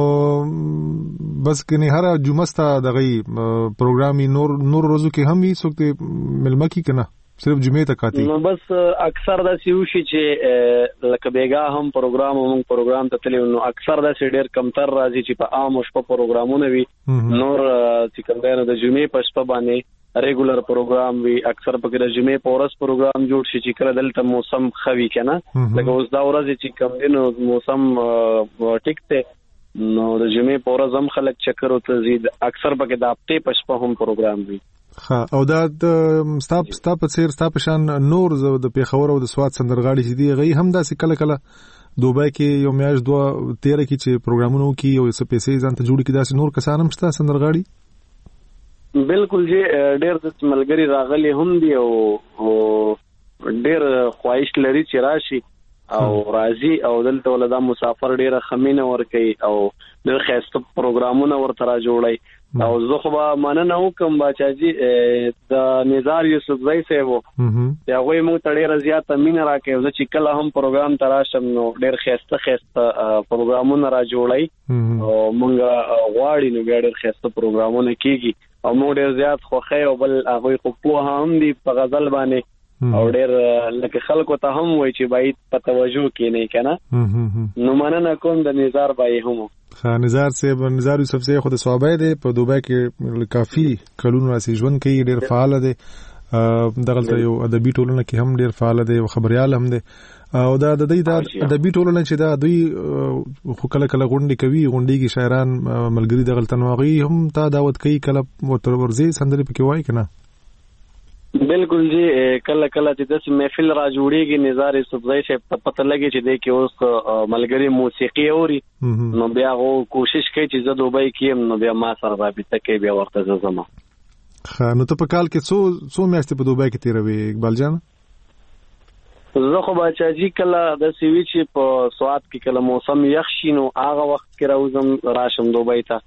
بس کني هر جمعه ستا دغه پروګرامي نور روزو کې هم یې سوکته ملما کې کنه صرف جمعې ته کاتی. نو بس اکثر دا سیوشي چې لکه بیګا هم پروګرام ته تللی، نو اکثر دا ډېر کمتر راځي چې په عام شپه پروګرامونه وي. نور چې کوم دی د جمعې په شپه باندې ریګولر پروګرام وی، اکثر پکې د جمعې په ورځ پروګرام جوړ شي چې کله دلته موسم خوي کنه، لکه اوس دا ورځ چې کوم دینو موسم ټیک ته، نو د جمعې په ورځ هم خلک چکر او تزيد اکثر پکې د هفته په شپه هم پروګرام وی. او دا ستا په څیر ستا په شان نور د پیښور او د سواد سندرغاړي چې دی غي هم داسې کله کله دوبۍ کې یو میاش 2-13 کې چې پروګرامونو کې یو څه پیسې ځان ته جوړ کړي، داسې نور کسان هم شته سندرغاړي. بالکل جی ډېر د ملګری راغلي هم دي او ډېر خواهش لري چې راشي او راځي او دلته ولدا مسافر ډېر خمینه ور کوي او ډېر خاصه پروګرامونه ورته را جوړي. او زه خو به مننه وکم باچاجي د نزار یوسفزۍ صاحب یا غوي مو ته ډېر زیاته مینه راکې، چې کله هم پروګرام تراشم نو ډېر خاصه پروګرامونه را جوړي او مونږ غواړي نو ډېر خاصه پروګرامونه کیږي او مو ډېر زیات خوخه او بل هغه خو په هم دي په غزل باندې او ډېر لکه خلکو ته هم وای چې باید په توجه کې نه کنه. نو مننه کوم د نزار بای هم. نزار یوسف صاحب خو د صحابه دی په دوبۍ کې کافي کلونو راځي ژوند کوي، ډېر فعال دی، دغه یو ادبي ټولنه کې هم ډېر فعال دی او خبريال هم دی. او دا د دې د ادبي ټولنه چې دا دوی خو کله کله غونډې کوي، غونډې کې شاعران ملګری دغه تنوغي هم تا دعوت کوي، کله ورځي سندري پکې وای کنه. بالکل جی کله کله چې د محفل را جوړیږي نزار یوسفزۍ صاحب ته پته لګي چې د کې اوس ملګری موسیقي اوري، نو بیا غو کوشش کوي چې زه دوبۍ کې نو بیا ما سره رابطه کوي، بیا ورته زما. نو ته په کال کې څو میاشتې په دوبۍ کې تیروي اقبال جان؟ زه خو باچاجي کله د سیوی چې په سواد کې کله موسم یخ شي نو هغه وخت کې راوزم راشم دوبۍ ته.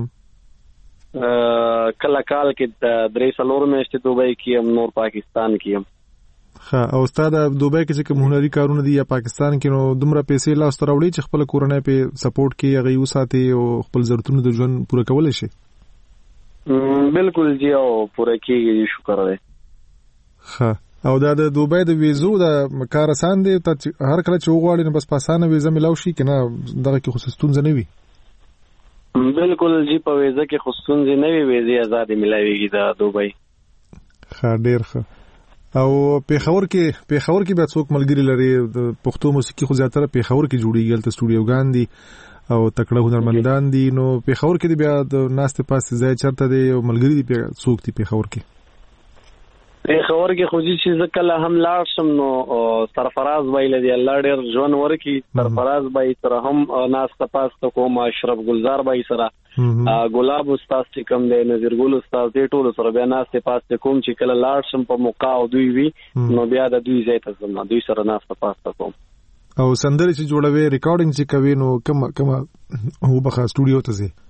کله کال کې 3-4 میاشتې دوبۍ کې هم، نور پاکستان کې هم. او استاد دوبۍ کې چې کوم هنري کارونه دي یا پاکستان کې، نو دومره پیسې لاس ته راوړي چې خپل کورنۍ په سپورټ کې هغه یو ساتي او خپل ضرورتونه د ژوند پوره کولای شي. بالکل جی او پوره کېږي، شکر دی. او دا د دوبۍ د ویزو د کار آسان دی، هر کله چې وغواړي نو بس په اسانه ویزه ملاو شي کنه، دغه کې خصوصیتونه نه وي. بالکل جی په ویزه کې خصوصیتونه نه وي، ویزه آزاد ملاويږي د دوبۍ. ډېر ښه. او پیښور کې به څوک ملګری لري د پښتو موسیقي خو زیاتره پیښور کې جوړیږي، تل سټوډیوګان دي او تکړه هنرمندان دي، نو پیښور کې بیا د ناست پاس ځای چرته دی او ملګری دي څوک دي پیښور کې؟ پیښور کې خو چې ځکه هم لاړ شم نو سرفراز ویل دی الله ډېر ژوند ورکی، سرفراز بای سره هم ناست پاس کوم، اشرف گلزار بای سره، ګلاب استاد چې کوم دی، نذیر ګل استاد دی، ټول سره بیا ناست پاس کوم چې کله لاړ شم په موقع او دوی وی نو بیا د دوی ځای ته ځم، دوی سره ناست پاس کوم. او سندري چې جوړوي ریکارډینګ چې کوي نو کوم هو بخا سټوډیو ته ځي؟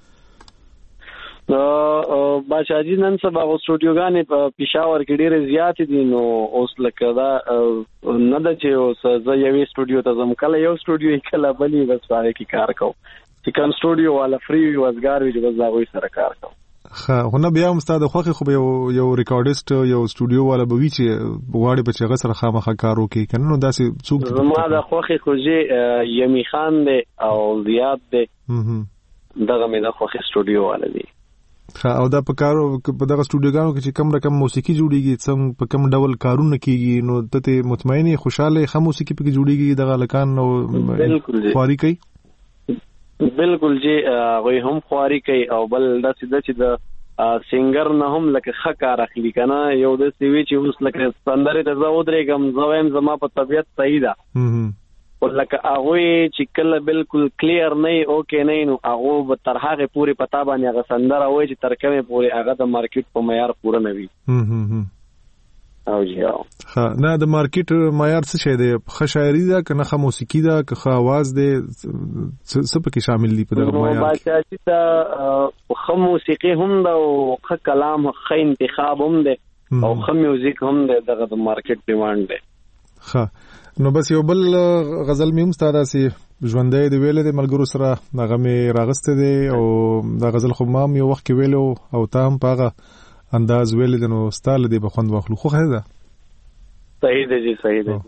باچاجي نن سبا سټوډیوګانې په پېښور کې ډېرې زیاتې دي، نو اوس لکه دا نه ده چې اوس زه یوې سټوډیو ته ځم، کله یو سټوډیو کله بلې، بس هغې کې کار کوم چې کوم سټوډیو والا فری وي وزګار وي چې بس د هغوی سره کار کوم. خو نه بیا هم ستا د خوښې خو یو ریکارډسټ یو سټوډیو والا به وي چې غواړي به چې هغه سره خامخا کار وکړي کنه، نو داسې څوک؟ زما د خوښې خو یمي خان دی او زیاد دی، دغه مې د خوښې سټوډیو والا دی. او دا په دغه سټوډیوګانو کې چې کم رقم موسیقي جوړیږي، څنګه په کم ډول کارونه کیږي، نو ته مطمئنه خوشاله خه موسیقي پکې جوړیږي دغه لکان نو خواري کوي؟ بالکل جی غوي هم خواري کوي او بل د چې د سنگر نه هم لکه خکار اخلي کنه یو د سوي چې اوس لکه سندره ته زو درېګم زویم زما په طبيعت صحیح ده او لکه هغه چې کله بالکل کلیر نه اوکې نه نو هغه به تر هغه پوری پتا باندې هغه سندره وای چې ترکمه پوری هغه د مارکیټ په معیار پوره نه وي او جی ها نه د مارکیټ معیار څه شي دی خ شاعري ده کنه خ موسیقي ده که خ आवाज ده څه پکې شامل دي په دغه معیار کې چې دا خ موسیقي هم ده او خ کلام خ انتخاب هم ده او خ میوزیک هم ده دغه د مارکیټ ډیماند ده ها نو بس یو بل غزل مې مستاده سي ژوندې دی ویل د ملګرو سره هغه مې راغسته دي او دا غزل خو مام یو وخت کې ویلو او تام پاغه انداز ویل د نو ستاله دی بخوند واخلو خو خیر ده صحیح دی جی صحیح دی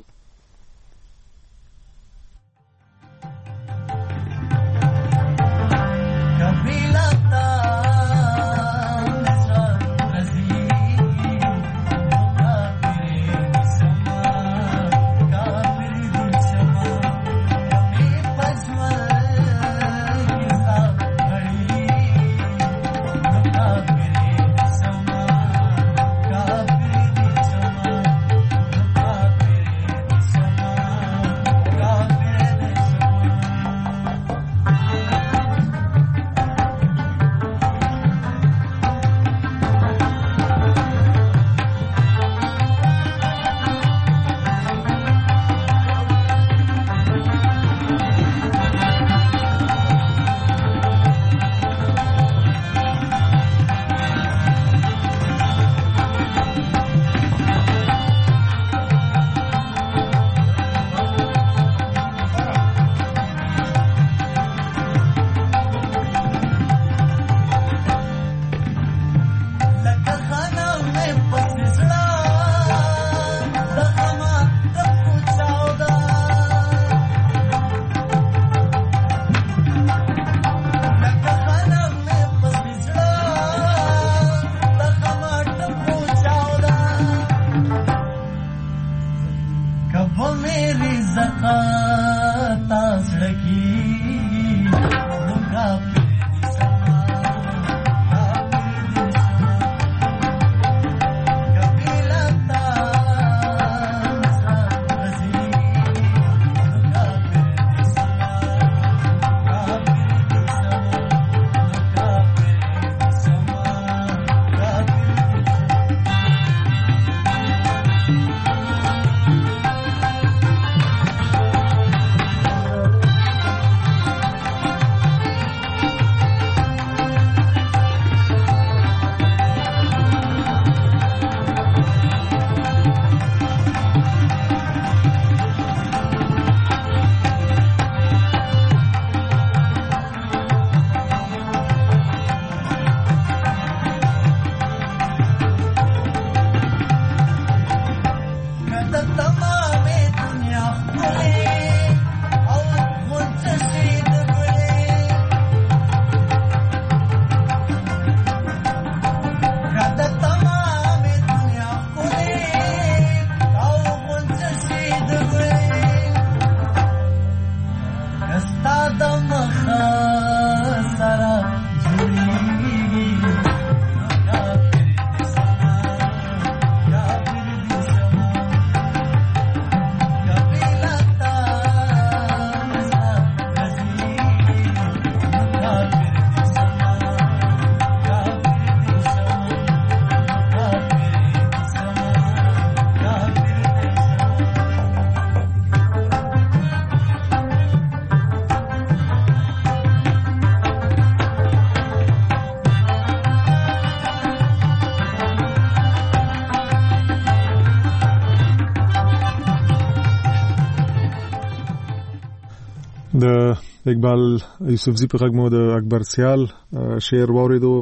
د اقبال یوسفزی په غږ مو د اکبر سیال شعر واوریدو.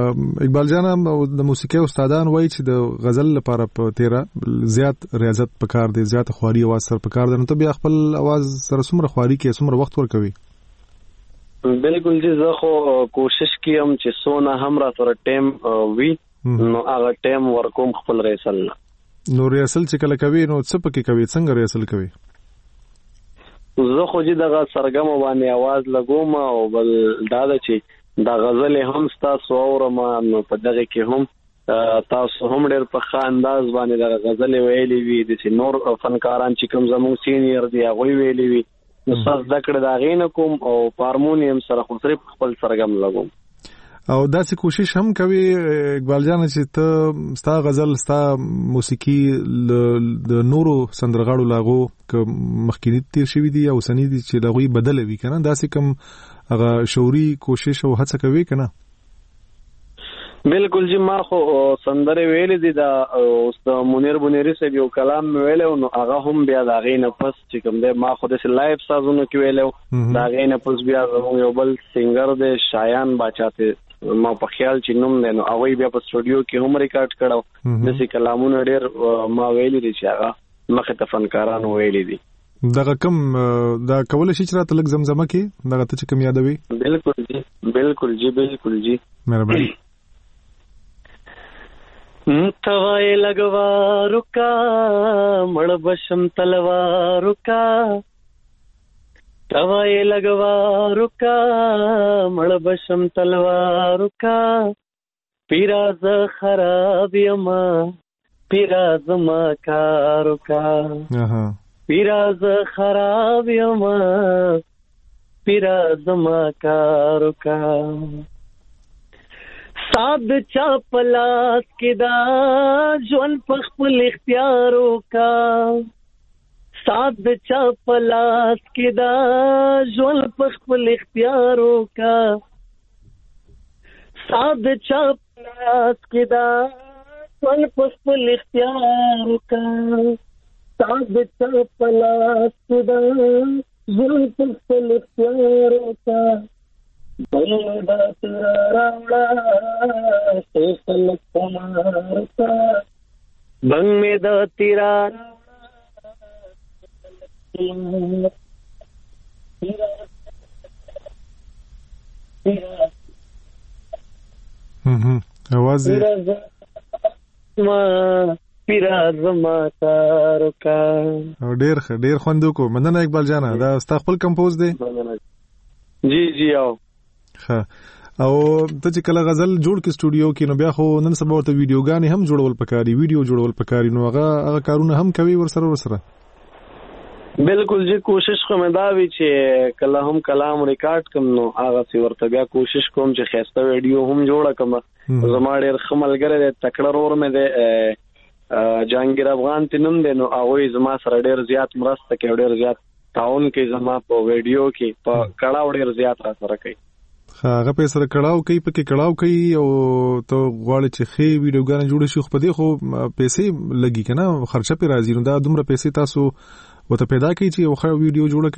اقبال جان د موسیقي استادان وایي چې د غزل لپاره په تیرا زیات ریاضت پکار دی، زیات خواري आवाज سره پکار دی. نو ته بیا خپل आवाज سره څومره خواري کې څومره وخت ورکوي؟ بالکل جی زه خو کوشش کوم چې سونه هم را سره ټیم وی نو هغه ټیم ورکوم خپل ریسل. نو ریسل چې کله کوي نو څه پکې کوي، څنګه ریسل کوي؟ زه خو چې دغه سرګم باندې आवाज لګوم او بل دا چې د غزل هم تاسو اورم نو په دغه کې هم تاسو هم ډېر په ښه انداز باندې د غزل ویلې وي د نور فنکاران چې کوم زموږ سینیئر دي هغه ویلې وي نو تاسو ذکر دا غین کوم او هارمونیم سره خو صرف خپل سرګم لګوم او داسې کوشش هم کوي اقبال جان چې ته ستا غزل ستا موسیقي د نورو سندرغاړو لاغو ک مخکینی تیر شوی دی او سنی دي چې دغه بدل وي کنه داسې کوم هغه شعوري کوشش او هڅه کوي کنه بالکل جی ما خو سندره ویلې دي دا استاد منیر بنيري صاحب یو کلام ویلو نو هغه هم بیا دا غینه پس چې کوم دی ما خو د لایو سازونو کې ویلو دا غینه پس بیا یو بل سنگر دی شایان باچاته ما په خیال چې نوم دی نو هغه بیا په سټوډیو کې هم ریکارډ کړو د سې کلامونو ډېر ما ویلې دي چې هغه مخه ته فنکارانو ویلې دي دغه کم دا کول شي چې راته لګ زمزمه کې دغه ته چې کم یادوي بالکل جی مهرباني توای لګوارو کا مړ بشم تلوارو کا توای لګوارو کا مړ بشم تلوارو کا پیراز خراب یما پیراز ما کارو کا پیراز خراب یما پیراز ما کارو کا ساد چا پلاس کې دا ژوند په خپل اختیارو کا ساد چا پلاس کې دا ژوند په خپل اختیارو کا ساد چا پلاس کې دا ژوند په خپل اختیارو کا ساد چا پلاس کې دا ژوند په خپل اختیارو کا بندا تیرا راوڑا سوسل کمار کا بنگ میں دا تیرا आवाज پیرا زما کارو کا ډیر خوندو کو مننه اقبال جانا دا ستا خپل کمپوز دی جی او ها او ته چې کله غزل جوړ کې سټوډیو کې نو بیا خو نن سبا ورته ویډیوګانې هم جوړول پکاري ویډیو جوړول پکاري نو هغه کارونه هم کوي ورسره بالکل جی کوشش کوم دا وی چې کله هم کلام ریکارډ کوم نو هغه سی ورته بیا کوشش کوم چې خسته ویډیو هم جوړه کوم زما ډېر خملګره د تکړه ور مې د جهانگیر افغان تنم دی نو هغه زما سره ډېر زیات مرسته کوي ډېر زیات تعاون کوي زما په ویډیو کې په کړهو ډېر زیات را سره کوي هغه په سره کړهو کوي پکې کړهو کوي او ته غواړي چې خې ویډیوګان جوړ شي خو په دې خو پیسې لګي کنه خرچه پې راځي نو دا دومره پیسې تاسو وته پیدا کوي چې یو ښه ویډیو جوړ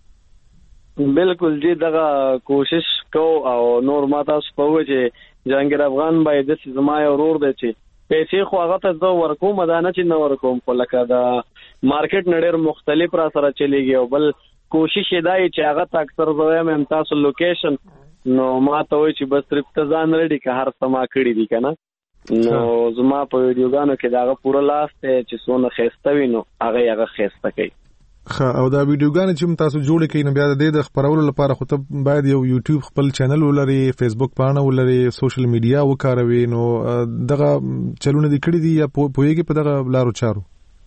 کړئ بالکل جی دغه کوشش کو او نور ما تاسو په وجه چې جهانگیر افغان باید د زما ورور دی چې پیسې خو هغه ته زه ورکوم دا نه چې نه ورکوم خو لکه دا مارکیټ نړیر مختلف را سره چلیږي او بل کوشش یې دی چې هغه ته اکثر زویم هم تاسو لوکیشن نو ما ته وایي چې بس صرف ته ځان ریډي که هر څه ما کړي دي که نه نو زما په ویډیوګانو کې د هغه پوره لاس دی چې څونه ښایسته وي نو هغه ښایسته کوي او دا ویډیوګانې چې تاسو جوړې کوي نو بیا د دې د خپرولو لپاره خو ته باید یو یوټیوب خپل چینل ولري فیسبوک پاڼه ولري سوشل میډیا وکاروي نو دغه چلونه دي کړي دي یا پوهیږي په دغه لارو چارو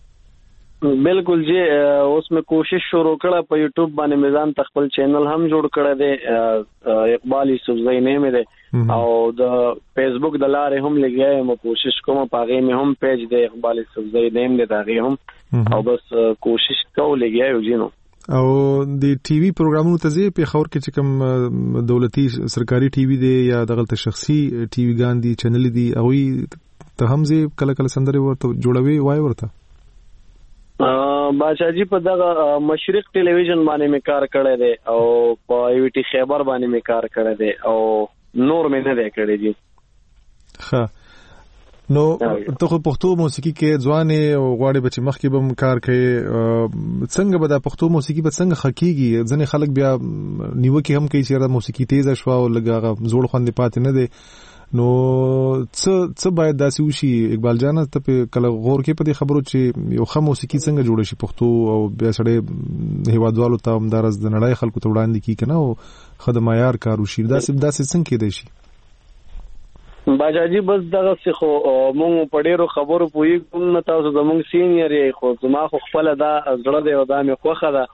بالکل جی اوس مې کوشش شروع کړه په یوټیوب باندې میزان خپل چینل هم جوړ کړی دی اقبال یوسفزئی نیم دی او د فیسبوک د لارې هم لګیا یم کوشش کوم په هغې مې هم پیج دی اقبال یوسفزئی نیم دی د هغې هم او بس کوشش کوو لګیا یو جی نو او د ټي وي پروګرامونو ته ځې پېښور کې چې کوم دولتي سرکاري ټي وي دی یا دغلته شخصي ټي وي ګان دي چینل دي هغوی ته هم ځې کله کله سندرې ورته جوړوي وایي ورته بادشاہ جی په دغه مشرق ټلویزیون باندې مې کار کړی دی او په ایو ټي خیبر باندې مې کار کړی دی او نور مې نه دی کړی دی ښه نو ته خو پښتو موسیقي کې ځوانې او غواړې به چې مخکې به هم کار کوې څنګه به دا پښتو موسیقي به څنګه ښه کېږي ځینې خلک بیا نیوکې هم کوي چې یاره موسیقي تیزه شوه او لږ هغه زوړ خوند پاتې نه دی نو څه باید داسې وشي اقبال جان ته په کله غور کې په دې خبرو چې یو ښه موسیقي څنګه جوړ شي پښتو او بیا سړی هیوادوالو ته همدارس د نړۍ خلکو ته وړاندې کی کنه او خدای معیار کار وشي داسې څنګه کېدای شي باجاجي بس دغه څه خو مونږ په ډیرو خبرو پوي کوم تاسو زمونږ سینیئر یې خو زما خو خپل دا زړه دی او دا مې خوخه ده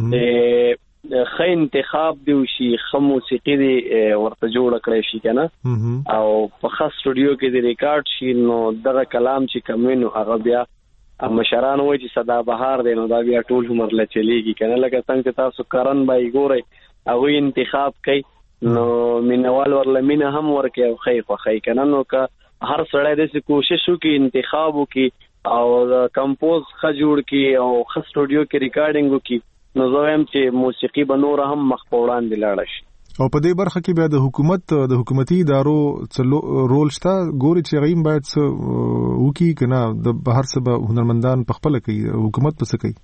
خې انتخاب دی شي خو موسیقي دی ورته جوړ کړی شي کنه او په خاص سټوډیو کې دی ریکارډ شي نو دغه کلام چې کمنو هغه بیا مشران وایي چې صدا بهار دی نو دا بیا ټول عمر لا چلیږي کنه لکه څنګه تاسو کرن بای ګورئ هغه انتخاب کوي نو مینوال ورله مینه هم ورکه او خې خو خې کنه نو که هر سړی د کوشش وکي انتخاب وکي او کمپوز خ جوړ کی او خ سټوډیو کې ریکارډینګ وکي نو زویم چې موسیقي به نور هم مخ په وړاندې لاړ شي او په دې برخه کې بیا د حکومتي ادارو رول شته ګوري چې غیم باید وکي کنه د بهر څخه هنرمندان په خپل کوي حکومت پس کوي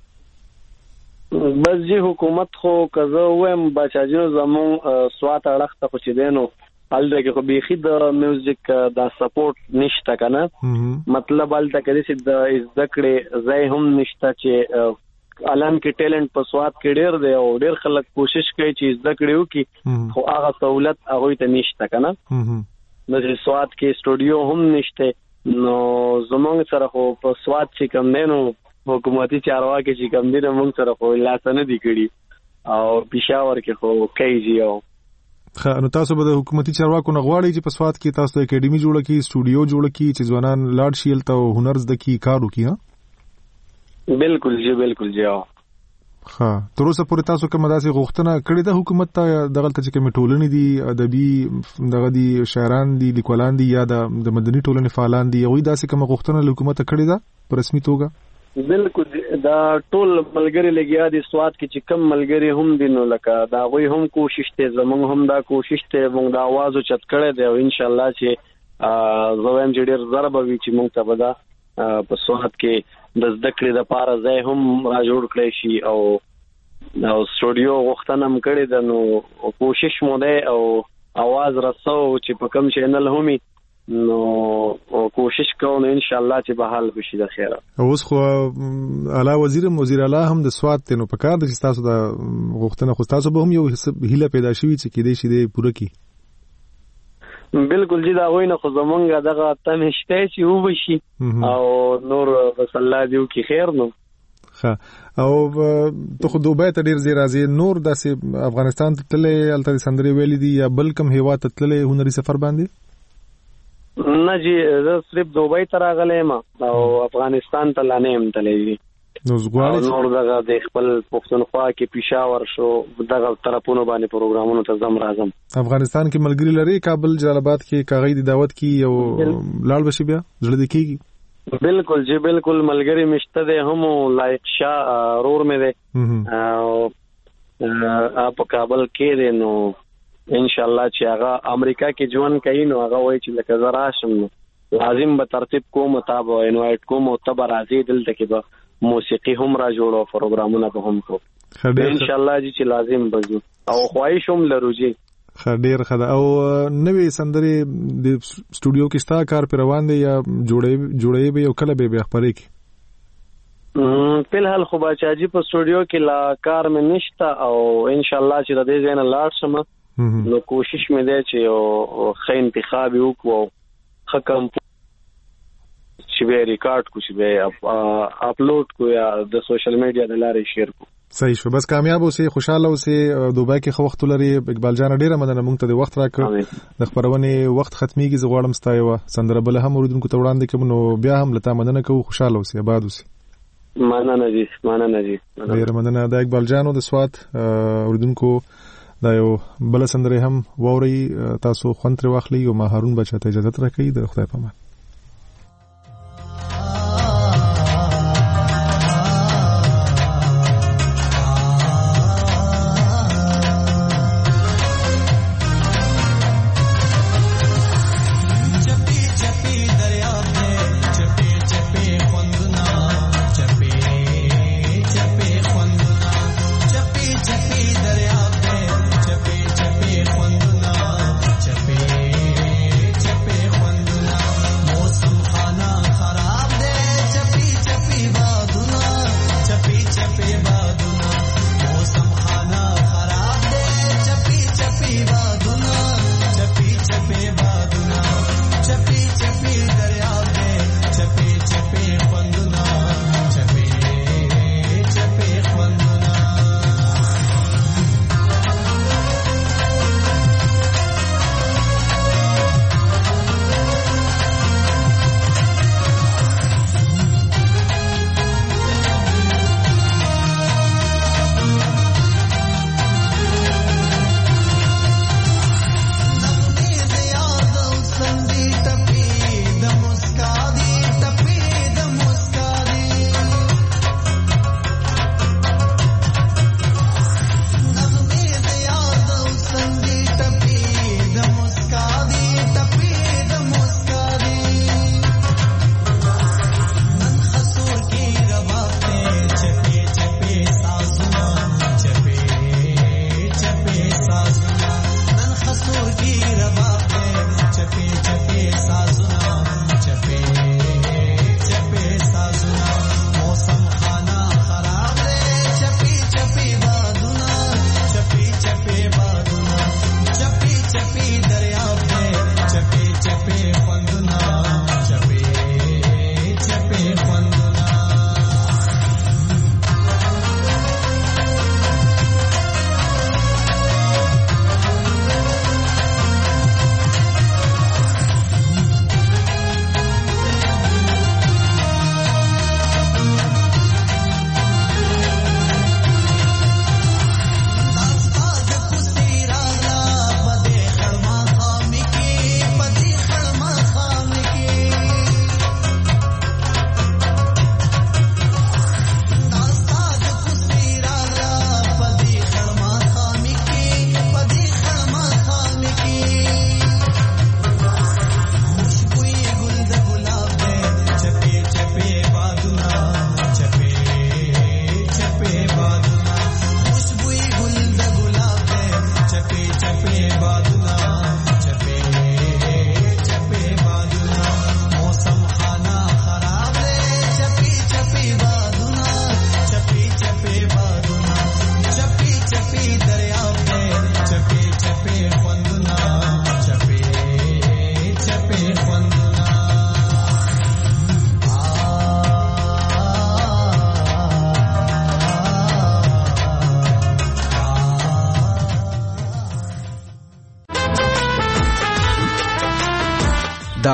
بس جی حکومت خو کزه ویم بچاجو زمون سوات اړخ ته چې دینو الته کې خو بيخي د میوزیک دا سپورټ نشته کنه مطلب الته کې چې د ذکرې زای هم نشته چې الان کې ټیلنٹ په سوات کې ډېر دی او ډېر خلک کوشش کوي چې ذکرې وکړي خو هغه سہولت هغه ته نشته کنه د سوات کې سټوډیو هم نشته نو زمونږ سره خو په سوات چې کم دینو حکومتي چارواکي چې کم دي موږ سره خو لاس نه دی کړی او پېښور کې خو کوي او نو تاسو به د حکومتي چارواکو نه غواړئ چې په سوات کې تاسو د اکیډمي جوړ کړئ سټوډیو جوړ کړئ چې ځوانان لاړ شي ته هنر زده کړي کار وکړي ها بالکل جی ها تر اوسه پورې تاسو کومه داسې غوښتنه کړې ده حکومت ته دغه چې کوم ټولنې دي ادبي دغه دي شاعران دي لیکوالان دي یا د مدني ټولنې فعالان دي یوې داسې کوم غوښتنه حکومت ته کړې ده په رسمي توګه بالکل دا ټول ملګری لګیا دي سواد کې چې کم ملګری هم دي نو لکه دا وای هم کوشش ته زمونږ هم دا کوشش ته مونږ دا आवाज چت کړی دی او ان شاء الله چې زویم جوړ ضرب وي چې مونږ ته ودا په سواد کې د ذکر د پاره ځای هم را جوړ کړی شي او سټوډیو غوښتنه هم کړې ده نو کوشش مو ده او आवाज رسو چې په کم چینل همي نو کوشش کوو ان شاء الله چې به حل بشي د خیره اوس خو اعلی وزیر اعلی هم د سواد ته نو په کار د تاسو د غوښتنه خو تاسو به هم یو هیله پیدا شوي چې کېدې شي د پوره کی بالکل جی دا وینه خو زمونږ دغه تمشته چې وبشي او نور بس الله دې وکي خیر نو ها او ته خو دوبه ته ډیر زی راځي نور داسې افغانستان ته تللې الته سندري ویلې دي یا بل کوم هیوا ته تللې هنري سفر باندې نه جی زه صرف دوبه ته راغلم او افغانستان ته لانیم تللی نو زغواړي نور دغه د خپل پښتونخوا کې پېښور شو دغه طرفونو باندې پروګرامونو ته زم راځم افغانستان کې ملګری لري کابل جلال آباد کې کاغۍ دی دعوت کی او لاړ بشي بیا زړه دې کیږي بالکل جی بالکل ملګری مشته ده هم لایق شاه رور مې ده او په کابل کې ده نو ان شاء الله چې هغه امریکا کې ژوند کوي نو هغه وایي چې لکه زه راشم لازم به ترتیب کوم تابو انوایټ کوم او تبر راځي دلته کې به موسیقي هم را جوړو پروګرامونه به هم کو ان شاء الله چې لازم بزو او خواهش هم لرو جی خډیر خدا او نوې سندري د سټوډیو کې ستا کار پر روان دی یا جوړې به او کله به خبرې کی په الحال خو باچاجي په سټوډیو کې لا کار مې نشته او ان شاء الله چې د دې ځای نه لاړ شم نو کوشش مې دی چې ښه انتخاب وکړو حکم چې به ریکارډ کو چې به اپلوډ کو یا د سوشل میډیا د لارې شیر کو صحیح شو بس کامیاب اوسې خوشاله اوسې دوبه کې خو وخت لري اقبال جان ډیره مننه مونږ ته د وخت راکړ د خبرونه وخت ختميږي زه غواړم ستایو سندره بل هم اوردونکو ته وړاندې کوم نو بیا هم لته مننه کوو خوشاله اوسې آباد اوسې مننه جی ډیره مننه د اقبال جانو د سوات اوردونکو دا یو بل سندره هم ووري تاسو خوند واخلي او ما هارون بچا ته اجازه راکړئ د خدای په امان چپے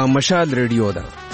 مشال ریډیو ده.